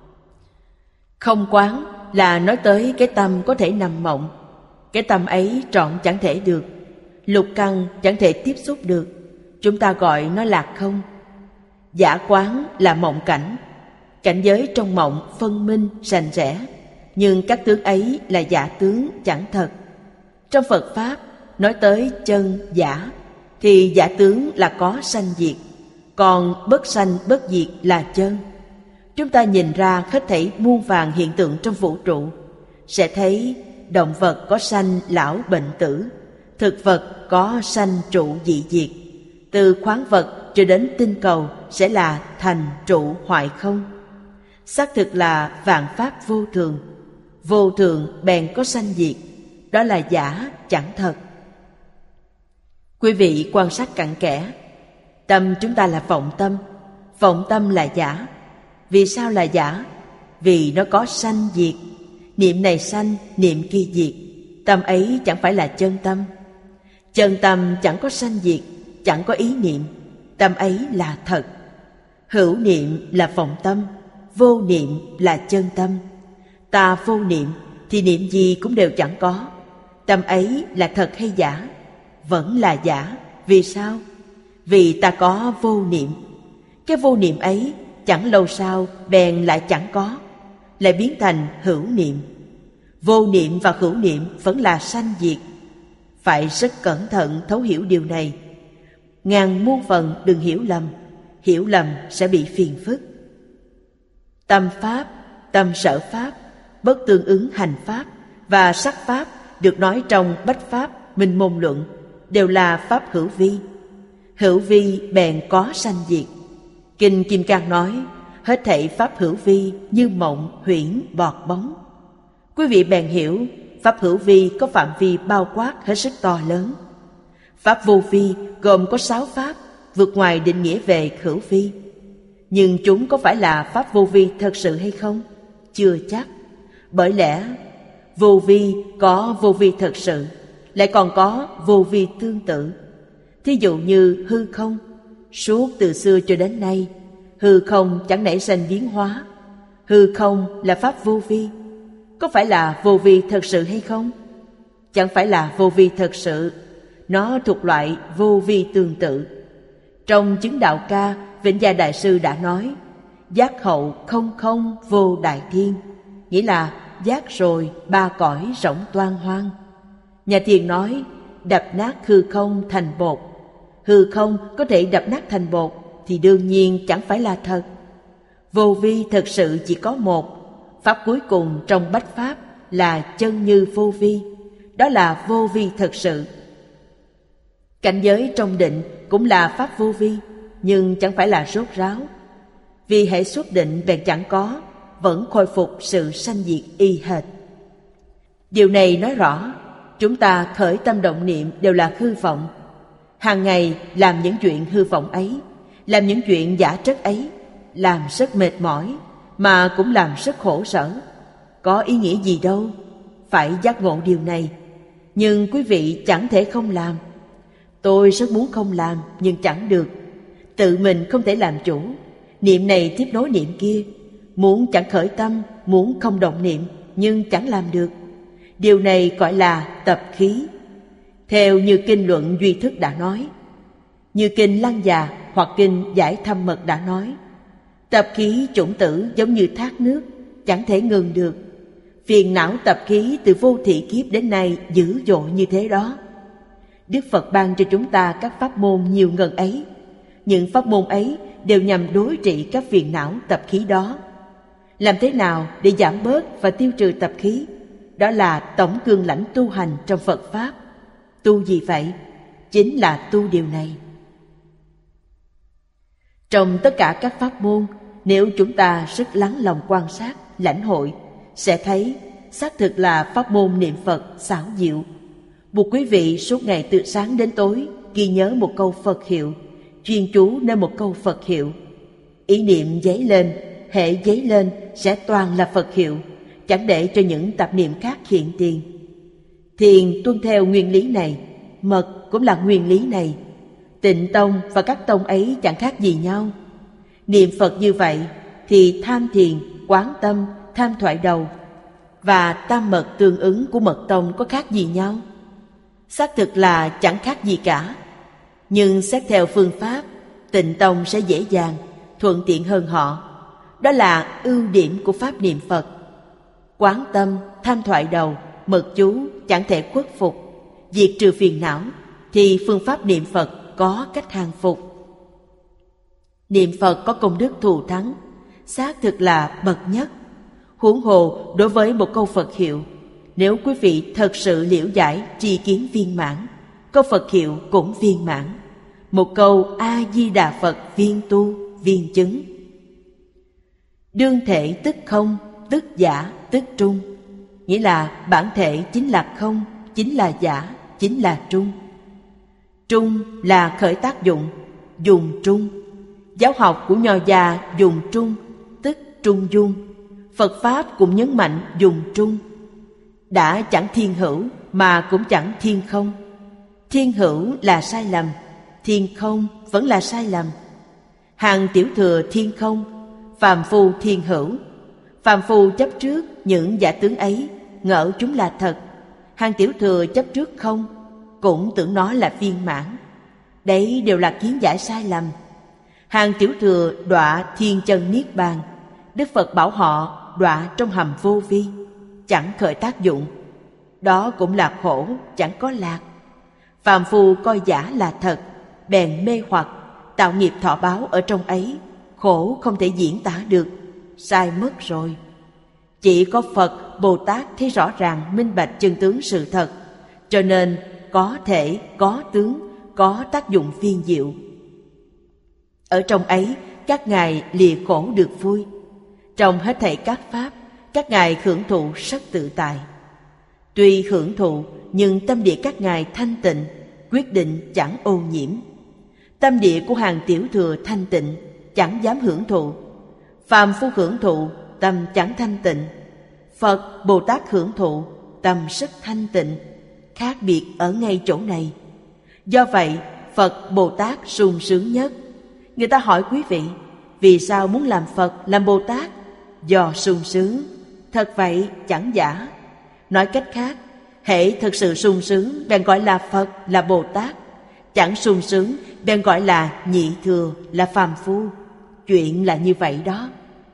Không quán là nói tới cái tâm có thể nằm mộng. Cái tâm ấy trọn chẳng thể được, lục căn chẳng thể tiếp xúc được, chúng ta gọi nó là không. Giả quán là mộng cảnh. Cảnh giới trong mộng phân minh, rành rẽ, nhưng các tướng ấy là giả tướng, chẳng thật. Trong Phật Pháp nói tới chân, giả, thì giả tướng là có sanh diệt, còn bất sanh bất diệt là chân. Chúng ta nhìn ra hết thảy muôn vàn hiện tượng trong vũ trụ, sẽ thấy động vật có sanh lão bệnh tử, thực vật có sanh trụ dị diệt, từ khoáng vật cho đến tinh cầu sẽ là thành trụ hoại không. Xác thực là vạn pháp vô thường, vô thường bèn có sanh diệt, đó là giả chẳng thật. Quý vị quan sát cặn kẽ, tâm chúng ta là vọng tâm, vọng tâm là giả. Vì sao là giả? Vì nó có sanh diệt, niệm này sanh, niệm kia diệt, tâm ấy chẳng phải là chân tâm. Chân tâm chẳng có sanh diệt, chẳng có ý niệm, tâm ấy là thật. Hữu niệm là vọng tâm, vô niệm là chân tâm. Ta vô niệm thì niệm gì cũng đều chẳng có, tâm ấy là thật hay giả? Vẫn là giả. Vì sao? Vì ta có vô niệm. Cái vô niệm ấy chẳng lâu sau bèn lại chẳng có, lại biến thành hữu niệm. Vô niệm và hữu niệm vẫn là sanh diệt. Phải rất cẩn thận thấu hiểu điều này. Ngàn muôn phần đừng hiểu lầm, hiểu lầm sẽ bị phiền phức. Tâm pháp, tâm sở pháp, bất tương ứng hành pháp và sắc pháp được nói trong Bách Pháp Minh Môn Luận đều là pháp hữu vi. Hữu vi bèn có sanh diệt. Kinh Kim Cang nói hết thảy pháp hữu vi như mộng, huyễn, bọt bóng. Quý vị bèn hiểu pháp hữu vi có phạm vi bao quát hết sức to lớn. Pháp vô vi gồm có sáu pháp, vượt ngoài định nghĩa về hữu vi. Nhưng chúng có phải là pháp vô vi thật sự hay không? Chưa chắc. Bởi lẽ vô vi có vô vi thật sự, lại còn có vô vi tương tự. Thí dụ như hư không, suốt từ xưa cho đến nay, hư không chẳng nảy sinh biến hóa. Hư không là pháp vô vi. Có phải là vô vi thật sự hay không? Chẳng phải là vô vi thật sự. Nó thuộc loại vô vi tương tự. Trong chứng đạo ca, Vĩnh Gia Đại Sư đã nói giác hậu không không vô đại thiên, nghĩa là giác rồi ba cõi rỗng toan hoang. Nhà Thiền nói đập nát hư không thành bột. Hư không có thể đập nát thành bột thì đương nhiên chẳng phải là thật. Vô vi thật sự chỉ có một. Pháp cuối cùng trong Bách Pháp là chân như vô vi, đó là vô vi thật sự. Cảnh giới trong định cũng là pháp vô vi, nhưng chẳng phải là rốt ráo. Vì hễ xuất định bèn chẳng có, vẫn khôi phục sự sanh diệt y hệt. Điều này nói rõ chúng ta khởi tâm động niệm đều là hư vọng. Hàng ngày làm những chuyện hư vọng ấy, làm những chuyện giả trất ấy, làm rất mệt mỏi, mà cũng làm rất khổ sở. Có ý nghĩa gì đâu, phải giác ngộ điều này. Nhưng quý vị chẳng thể không làm. Tôi rất muốn không làm, nhưng chẳng được. Tự mình không thể làm chủ. Niệm này tiếp nối niệm kia. Muốn chẳng khởi tâm, muốn không động niệm, nhưng chẳng làm được. Điều này gọi là tập khí. Theo như kinh luận Duy Thức đã nói, như kinh Lăng Già hoặc kinh Giải Thâm Mật đã nói, tập khí chủng tử giống như thác nước, chẳng thể ngừng được. Phiền não tập khí từ vô thị kiếp đến nay dữ dội như thế đó. Đức Phật ban cho chúng ta các pháp môn nhiều ngần ấy. Những pháp môn ấy đều nhằm đối trị các phiền não tập khí đó. Làm thế nào để giảm bớt và tiêu trừ tập khí? Đó là tổng cương lãnh tu hành trong Phật Pháp. Tu gì vậy? Chính là tu điều này. Trong tất cả các pháp môn, nếu chúng ta rất lắng lòng quan sát, lãnh hội, sẽ thấy xác thực là pháp môn niệm Phật xảo diệu. Buộc quý vị suốt ngày từ sáng đến tối ghi nhớ một câu Phật hiệu, chuyên chú nơi một câu Phật hiệu. Ý niệm dấy lên, hễ dấy lên sẽ toàn là Phật hiệu, chẳng để cho những tạp niệm khác hiện tiền. Thiền tuân theo nguyên lý này, mật cũng là nguyên lý này. Tịnh tông và các tông ấy chẳng khác gì nhau. Niệm Phật như vậy thì tham thiền, quán tâm, tham thoại đầu và tam mật tương ứng của mật tông có khác gì nhau? Xác thực là chẳng khác gì cả. Nhưng xét theo phương pháp, tịnh tông sẽ dễ dàng, thuận tiện hơn họ. Đó là ưu điểm của pháp niệm Phật. Quán tâm, tham thoại đầu, mật chú chẳng thể khuất phục, diệt trừ phiền não, thì phương pháp niệm Phật có cách hàng phục. Niệm Phật có công đức thù thắng, xác thực là bậc nhất. Huống hồ đối với một câu Phật hiệu, nếu quý vị thật sự liễu giải tri kiến viên mãn, câu Phật hiệu cũng viên mãn. Một câu A Di Đà Phật viên tu, viên chứng. Đương thể tức không, tức giả, tức trung. Nghĩa là bản thể chính là không, chính là giả, chính là trung. Trung là khởi tác dụng, dùng trung. Giáo học của Nho gia dùng trung, tức trung dung. Phật Pháp cũng nhấn mạnh dùng trung. Đã chẳng thiên hữu mà cũng chẳng thiên không. Thiên hữu là sai lầm, thiên không vẫn là sai lầm. Hàng tiểu thừa thiên không, phàm phu thiên hữu. Phàm phu chấp trước những giả tướng ấy, ngỡ chúng là thật. Hàng tiểu thừa chấp trước không, cũng tưởng nó là viên mãn. Đấy đều là kiến giải sai lầm. Hàng tiểu thừa đọa thiên chân niết bàn, Đức Phật bảo họ đọa trong hầm vô vi, chẳng khởi tác dụng. Đó cũng là khổ, chẳng có lạc. Phàm phu coi giả là thật, bèn mê hoặc, tạo nghiệp thọ báo ở trong ấy, khổ không thể diễn tả được, sai mất rồi. Chỉ có Phật, Bồ Tát thấy rõ ràng minh bạch chân tướng sự thật, cho nên có thể, có tướng, có tác dụng phiên diệu. Ở trong ấy, các ngài lìa khổ được vui. Trong hết thảy các pháp, các ngài hưởng thụ rất tự tại. Tuy hưởng thụ, nhưng tâm địa các ngài thanh tịnh, quyết định chẳng ô nhiễm. Tâm địa của hàng tiểu thừa thanh tịnh, chẳng dám hưởng thụ. Phàm phu hưởng thụ, tâm chẳng thanh tịnh. Phật, Bồ Tát hưởng thụ, tâm rất thanh tịnh. Khác biệt ở ngay chỗ này. Do vậy, Phật, Bồ Tát sung sướng nhất. Người ta hỏi quý vị, vì sao muốn làm Phật, làm Bồ Tát? Do sung sướng. Thật vậy, chẳng giả. Nói cách khác, hễ thực sự sung sướng, bèn gọi là Phật, là Bồ Tát. Chẳng sung sướng, bèn gọi là nhị thừa, là phàm phu. Chuyện là như vậy đó.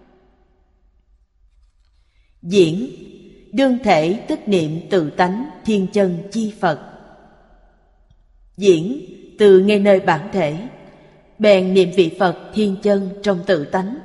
Diễn, đương thể tức niệm tự tánh thiên chân chi Phật. Diễn, từ ngay nơi bản thể, bèn niệm vị Phật thiên chân trong tự tánh.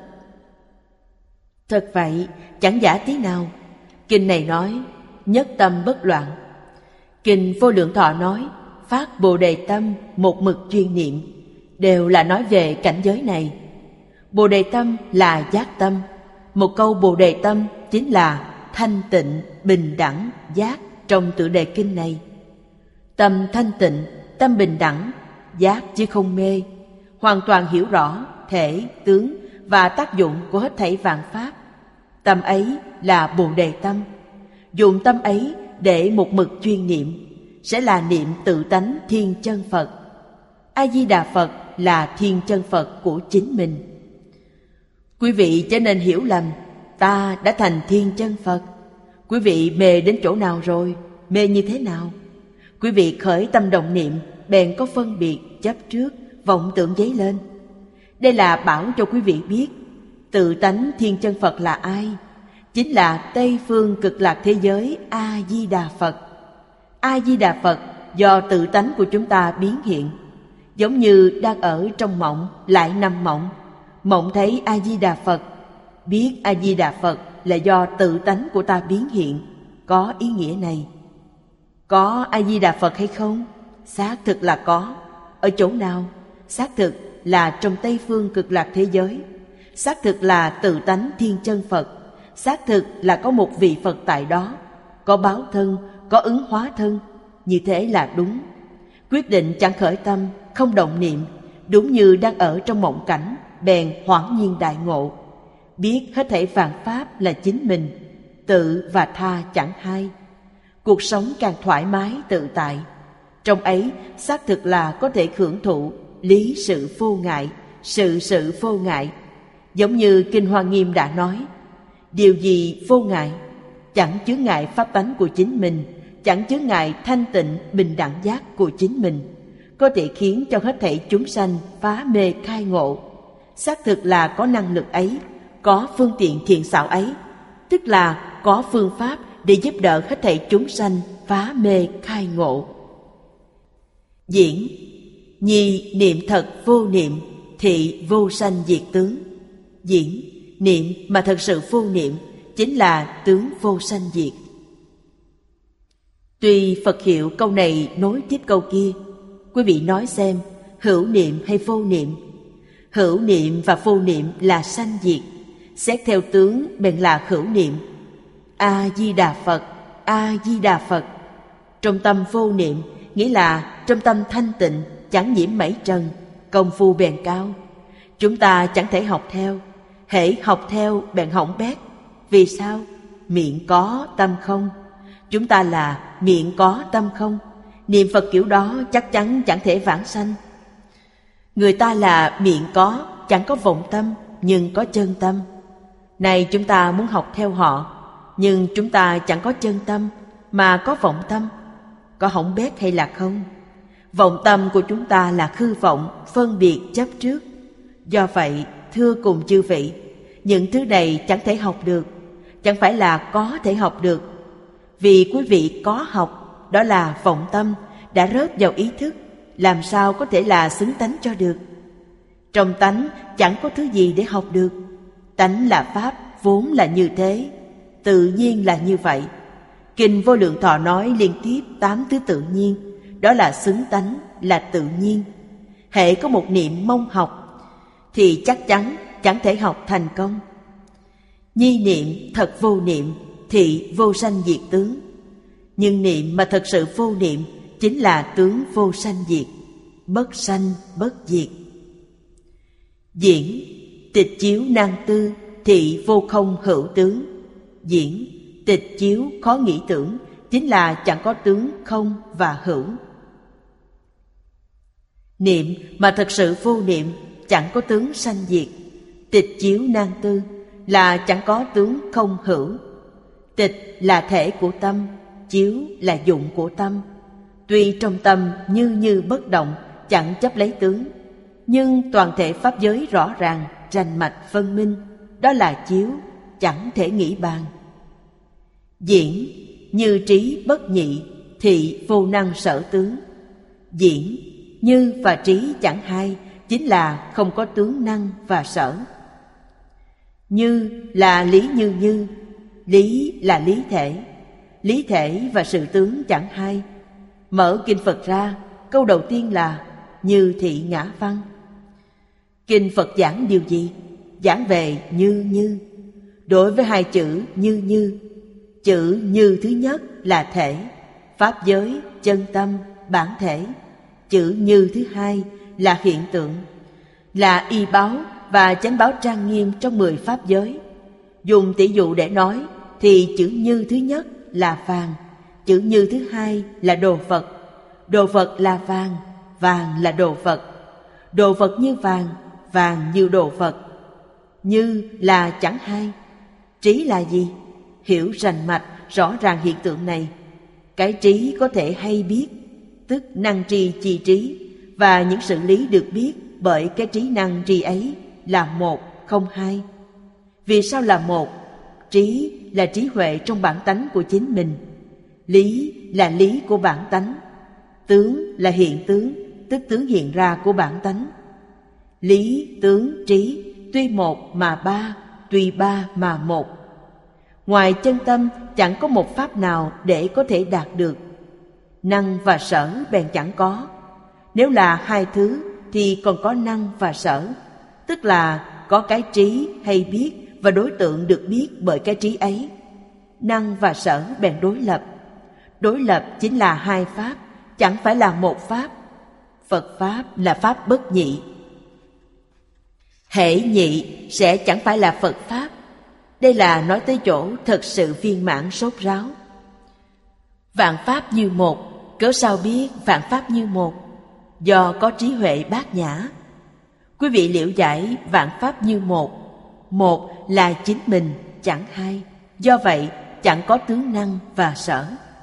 Thật vậy, chẳng giả tí nào. Kinh này nói, nhất tâm bất loạn. Kinh Vô Lượng Thọ nói, phát Bồ Đề tâm, một mực chuyên niệm, đều là nói về cảnh giới này. Bồ Đề tâm là giác tâm. Một câu Bồ Đề tâm chính là thanh tịnh, bình đẳng, giác trong tựa đề kinh này. Tâm thanh tịnh, tâm bình đẳng, giác chứ không mê, hoàn toàn hiểu rõ thể, tướng và tác dụng của hết thảy vạn pháp. Tâm ấy là Bồ Đề tâm. Dùng tâm ấy để một mực chuyên niệm, sẽ là niệm tự tánh thiên chân Phật. A Di Đà Phật là thiên chân Phật của chính mình. Quý vị chớ nên hiểu lầm, ta đã thành thiên chân Phật. Quý vị mê đến chỗ nào rồi? Mê như thế nào? Quý vị khởi tâm động niệm, bèn có phân biệt, chấp trước, vọng tưởng dấy lên. Đây là bảo cho quý vị biết, tự tánh thiên chân Phật là ai? Chính là Tây phương cực lạc thế giới A Di Đà Phật. A Di Đà Phật do tự tánh của chúng ta biến hiện, giống như đang ở trong mộng lại nằm mộng. Mộng thấy A Di Đà Phật, biết A Di Đà Phật là do tự tánh của ta biến hiện, có ý nghĩa này. Có A Di Đà Phật hay không? Xác thực là có. Ở chỗ nào? Xác thực là trong Tây phương cực lạc thế giới. Xác thực là tự tánh thiên chân Phật. Xác thực là có một vị Phật tại đó, có báo thân, có ứng hóa thân. Như thế là đúng. Quyết định chẳng khởi tâm, không động niệm, đúng như đang ở trong mộng cảnh, bèn hoảng nhiên đại ngộ, biết hết thảy vạn pháp là chính mình, tự và tha chẳng hai. Cuộc sống càng thoải mái tự tại, trong ấy xác thực là có thể hưởng thụ lý sự vô ngại, sự sự vô ngại. Giống như Kinh Hoa Nghiêm đã nói, điều gì vô ngại? Chẳng chướng ngại pháp tánh của chính mình, chẳng chướng ngại thanh tịnh bình đẳng giác của chính mình, có thể khiến cho hết thảy chúng sanh phá mê khai ngộ. Xác thực là có năng lực ấy, có phương tiện thiện xảo ấy, tức là có phương pháp để giúp đỡ hết thảy chúng sanh phá mê khai ngộ. Diễn: nhi niệm thật vô niệm, thị vô sanh diệt tướng. Diễn: niệm mà thật sự vô niệm chính là tướng vô sanh diệt. Tuy Phật hiệu câu này nối tiếp câu kia, quý vị nói xem, hữu niệm hay vô niệm? Hữu niệm và vô niệm là sanh diệt, xét theo tướng bèn là hữu niệm. A-di-đà Phật, A-di-đà Phật. Trong tâm vô niệm nghĩa là trong tâm thanh tịnh, chẳng nhiễm mảy trần, công phu bèn cao. Chúng ta chẳng thể học theo, hễ học theo bèn hỏng bét. Vì sao? Miệng có tâm không. Chúng ta là miệng có tâm không, niệm Phật kiểu đó chắc chắn chẳng thể vãng sanh. Người ta là miệng có, chẳng có vọng tâm, nhưng có chân tâm. Này chúng ta muốn học theo họ, nhưng chúng ta chẳng có chân tâm, mà có vọng tâm. Có hỏng bét hay là không? Vọng tâm của chúng ta là hư vọng, phân biệt chấp trước. Do vậy, thưa cùng chư vị, những thứ này chẳng thể học được, chẳng phải là có thể học được. Vì quý vị có học, đó là vọng tâm, đã rớt vào ý thức, làm sao có thể là xứng tánh cho được. Trong tánh chẳng có thứ gì để học được. Tánh là pháp, vốn là như thế, tự nhiên là như vậy. Kinh Vô Lượng Thọ nói liên tiếp tám thứ tự nhiên, đó là xứng tánh, là tự nhiên. Hễ có một niệm mong học, thì chắc chắn chẳng thể học thành công. Nhi niệm thật vô niệm, thị vô sanh diệt tướng. Nhưng niệm mà thật sự vô niệm chính là tướng vô sanh diệt, bất sanh bất diệt. Diễn: tịch chiếu nan tư, thị vô không hữu tướng. Diễn: tịch chiếu khó nghĩ tưởng chính là chẳng có tướng không và hữu. Niệm mà thật sự vô niệm chẳng có tướng sanh diệt. Tịch chiếu nan tư là chẳng có tướng không hữu. Tịch là thể của tâm, chiếu là dụng của tâm. Tuy trong tâm như như bất động, chẳng chấp lấy tướng, nhưng toàn thể pháp giới rõ ràng, rành mạch phân minh, đó là chiếu, chẳng thể nghĩ bàn. Diễn: như trí bất nhị, thị vô năng sở tướng. Diễn: như và trí chẳng hai, chính là không có tướng năng và sở. Như là lý như như, lý là lý thể. Lý thể và sự tướng chẳng hai. Mở Kinh Phật ra, câu đầu tiên là như thị ngã văn. Kinh Phật giảng điều gì? Giảng về như như. Đối với hai chữ như như, chữ như thứ nhất là thể, pháp giới, chân tâm, bản thể. Chữ như thứ hai là hiện tượng, là y báo và chánh báo trang nghiêm trong mười pháp giới. Dùng tỷ dụ để nói thì chữ như thứ nhất là vàng, chữ như thứ hai là đồ vật. Đồ vật là vàng, vàng là đồ vật. Đồ vật như vàng, vàng như đồ vật. Như là chẳng hai. Trí là gì? Hiểu rành mạch, rõ ràng hiện tượng này. Cái trí có thể hay biết, tức năng tri chi trí, và những sự lý được biết bởi cái trí năng tri ấy là một, không hai. Vì sao là một? Trí là trí huệ trong bản tánh của chính mình. Lý là lý của bản tánh. Tướng là hiện tướng, tức tướng hiện ra của bản tánh. Lý, tướng, trí, tuy một mà ba, tuy ba mà một. Ngoài chân tâm chẳng có một pháp nào để có thể đạt được. Năng và sở bèn chẳng có. Nếu là hai thứ thì còn có năng và sở, tức là có cái trí hay biết và đối tượng được biết bởi cái trí ấy. Năng và sở bèn đối lập. Đối lập chính là hai pháp, chẳng phải là một pháp. Phật Pháp là Pháp bất nhị. Hễ nhị sẽ chẳng phải là Phật Pháp. Đây là nói tới chỗ thật sự viên mãn sốt ráo. Vạn pháp như một, cớ sao biết vạn pháp như một? Do có trí huệ bát nhã. Quý vị liễu giải vạn pháp như một. Một là chính mình, chẳng hai. Do vậy chẳng có tướng năng và sở.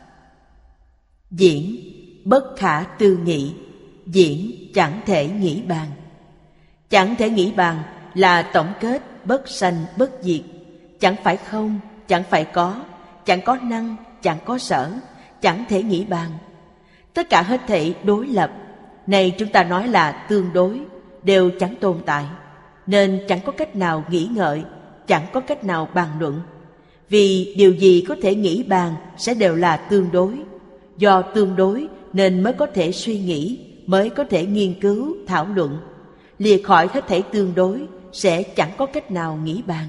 Diễn bất khả tư nghị. Diễn chẳng thể nghĩ bàn. Chẳng thể nghĩ bàn là tổng kết bất sanh bất diệt. Chẳng phải không, chẳng phải có, chẳng có năng, chẳng có sở, chẳng thể nghĩ bàn. Tất cả hết thảy đối lập, này chúng ta nói là tương đối, đều chẳng tồn tại, nên chẳng có cách nào nghĩ ngợi, chẳng có cách nào bàn luận. Vì điều gì có thể nghĩ bàn sẽ đều là tương đối. Do tương đối nên mới có thể suy nghĩ, mới có thể nghiên cứu, thảo luận. Lìa khỏi hết thảy tương đối sẽ chẳng có cách nào nghĩ bàn.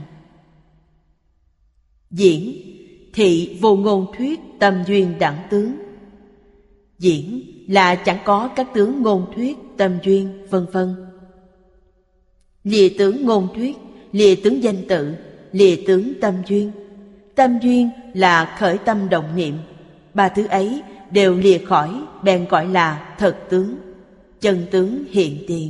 Diễn thị vô ngôn thuyết tâm duyên đẳng tướng. Diễn là chẳng có các tướng ngôn thuyết, tâm duyên, vân vân. Lìa tướng ngôn thuyết, lìa tướng danh tự, lìa tướng tâm duyên. Tâm duyên là khởi tâm động niệm. Ba thứ ấy đều lìa khỏi, bèn gọi là thật tướng, chân tướng hiện tiền.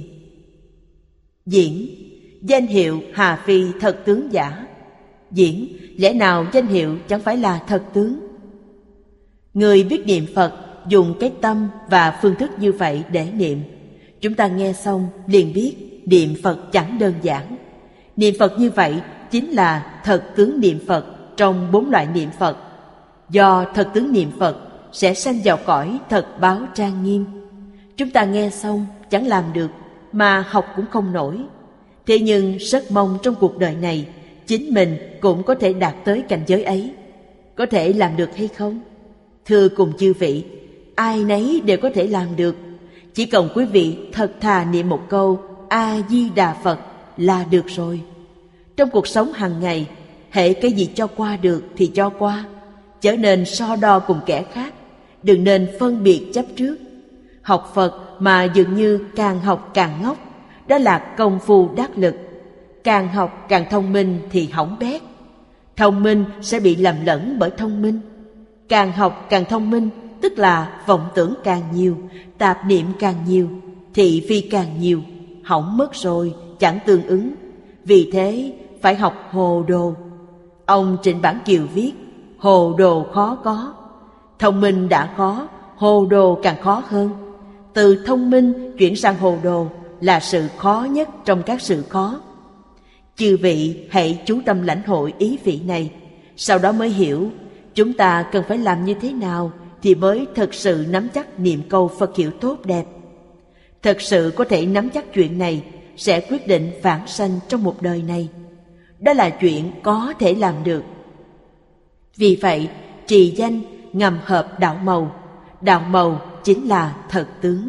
Diễn danh hiệu hà phi thật tướng giả. Diễn lẽ nào danh hiệu chẳng phải là thật tướng? Người biết niệm Phật dùng cái tâm và phương thức như vậy để niệm. Chúng ta nghe xong liền biết niệm Phật chẳng đơn giản. Niệm Phật như vậy chính là thật tướng niệm Phật trong bốn loại niệm Phật. Do thật tướng niệm Phật sẽ sanh vào cõi thật báo trang nghiêm. Chúng ta nghe xong chẳng làm được, mà học cũng không nổi. Thế nhưng rất mong trong cuộc đời này chính mình cũng có thể đạt tới cảnh giới ấy. Có thể làm được hay không? Thưa cùng chư vị, ai nấy đều có thể làm được. Chỉ cần quý vị thật thà niệm một câu A-di-đà Phật là được rồi. Trong cuộc sống hàng ngày, hễ cái gì cho qua được thì cho qua, chớ nên so đo cùng kẻ khác. Đừng nên phân biệt chấp trước. Học Phật mà dường như càng học càng ngốc, đó là công phu đắc lực. Càng học càng thông minh thì hỏng bét. Thông minh sẽ bị lầm lẫn bởi thông minh. Càng học càng thông minh, tức là vọng tưởng càng nhiều, tạp niệm càng nhiều, thị phi càng nhiều, hỏng mất rồi, chẳng tương ứng. Vì thế phải học hồ đồ. Ông Trịnh Bản Kiều viết, hồ đồ khó có. Thông minh đã khó, hồ đồ càng khó hơn. Từ thông minh chuyển sang hồ đồ là sự khó nhất trong các sự khó. Chư vị hãy chú tâm lãnh hội ý vị này, sau đó mới hiểu chúng ta cần phải làm như thế nào thì mới thật sự nắm chắc niệm câu Phật hiệu tốt đẹp. Thật sự có thể nắm chắc chuyện này sẽ quyết định vãng sanh trong một đời này. Đó là chuyện có thể làm được. Vì vậy, trì danh ngầm hợp đạo màu. Đạo màu chính là thật tướng.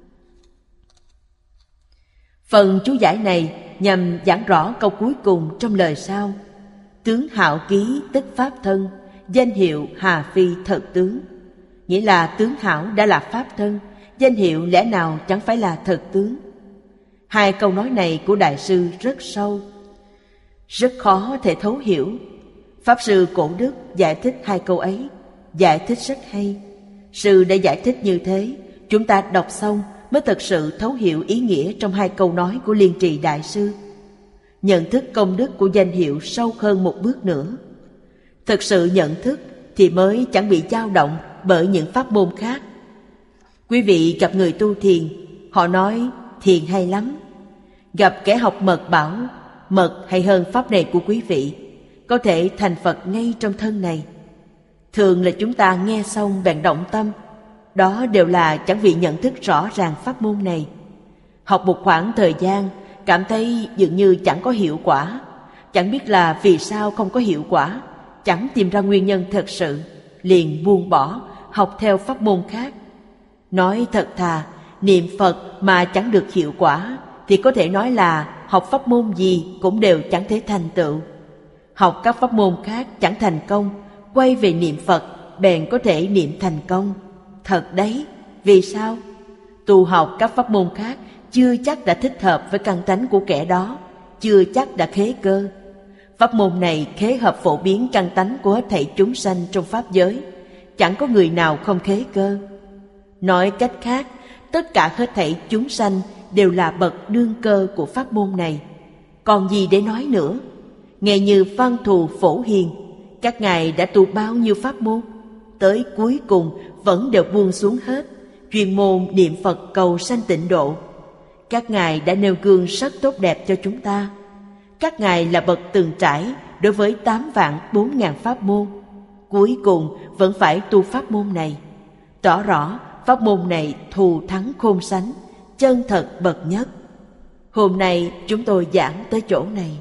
Phần chú giải này nhằm giảng rõ câu cuối cùng trong lời sau: tướng hảo ký tức pháp thân, danh hiệu hà phi thật tướng. Nghĩa là tướng hảo đã là pháp thân, danh hiệu lẽ nào chẳng phải là thật tướng. Hai câu nói này của Đại sư rất sâu, rất khó thể thấu hiểu. Pháp sư Cổ Đức giải thích hai câu ấy, giải thích rất hay. Sư đã giải thích như thế, chúng ta đọc xong mới thật sự thấu hiểu ý nghĩa trong hai câu nói của Liên Trì Đại sư. Nhận thức công đức của danh hiệu sâu hơn một bước nữa. Thực sự nhận thức thì mới chẳng bị dao động bởi những pháp môn khác. Quý vị gặp người tu thiền, họ nói thiền hay lắm. Gặp kẻ học mật bảo mật hay hơn pháp này của quý vị, có thể thành Phật ngay trong thân này. Thường là chúng ta nghe xong bèn động tâm, đó đều là chẳng vì nhận thức rõ ràng pháp môn này. Học một khoảng thời gian, cảm thấy dường như chẳng có hiệu quả, chẳng biết là vì sao không có hiệu quả, chẳng tìm ra nguyên nhân thật sự, liền buông bỏ, học theo pháp môn khác. Nói thật thà, niệm Phật mà chẳng được hiệu quả, thì có thể nói là học pháp môn gì cũng đều chẳng thể thành tựu. Học các pháp môn khác chẳng thành công, quay về niệm Phật bèn có thể niệm thành công. Thật đấy, vì sao? Tu học các pháp môn khác chưa chắc đã thích hợp với căn tánh của kẻ đó, chưa chắc đã khế cơ. Pháp môn này khế hợp phổ biến căn tánh của hết thảy chúng sanh trong pháp giới, chẳng có người nào không khế cơ. Nói cách khác, tất cả hết thảy chúng sanh đều là bậc đương cơ của pháp môn này. Còn gì để nói nữa? Nghe như Văn Thù Phổ Hiền, các ngài đã tu bao nhiêu pháp môn, tới cuối cùng vẫn đều buông xuống hết, chuyên môn niệm Phật cầu sanh tịnh độ. Các ngài đã nêu gương rất tốt đẹp cho chúng ta. Các ngài là bậc từng trải đối với tám vạn bốn ngàn pháp môn, cuối cùng vẫn phải tu pháp môn này, tỏ rõ pháp môn này thù thắng khôn sánh, chân thật bậc nhất. Hôm nay chúng tôi giảng tới chỗ này.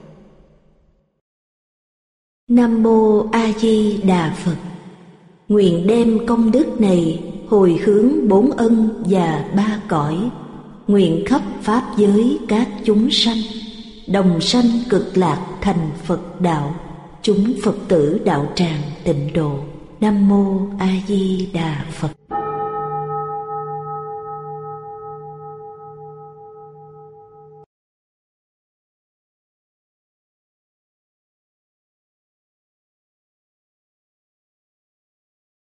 Nam Mô A Di Đà Phật. Nguyện đem công đức này hồi hướng bốn ân và ba cõi, nguyện khắp pháp giới các chúng sanh đồng sanh cực lạc thành Phật đạo, chúng Phật tử đạo tràng tịnh độ. Nam Mô A Di Đà Phật.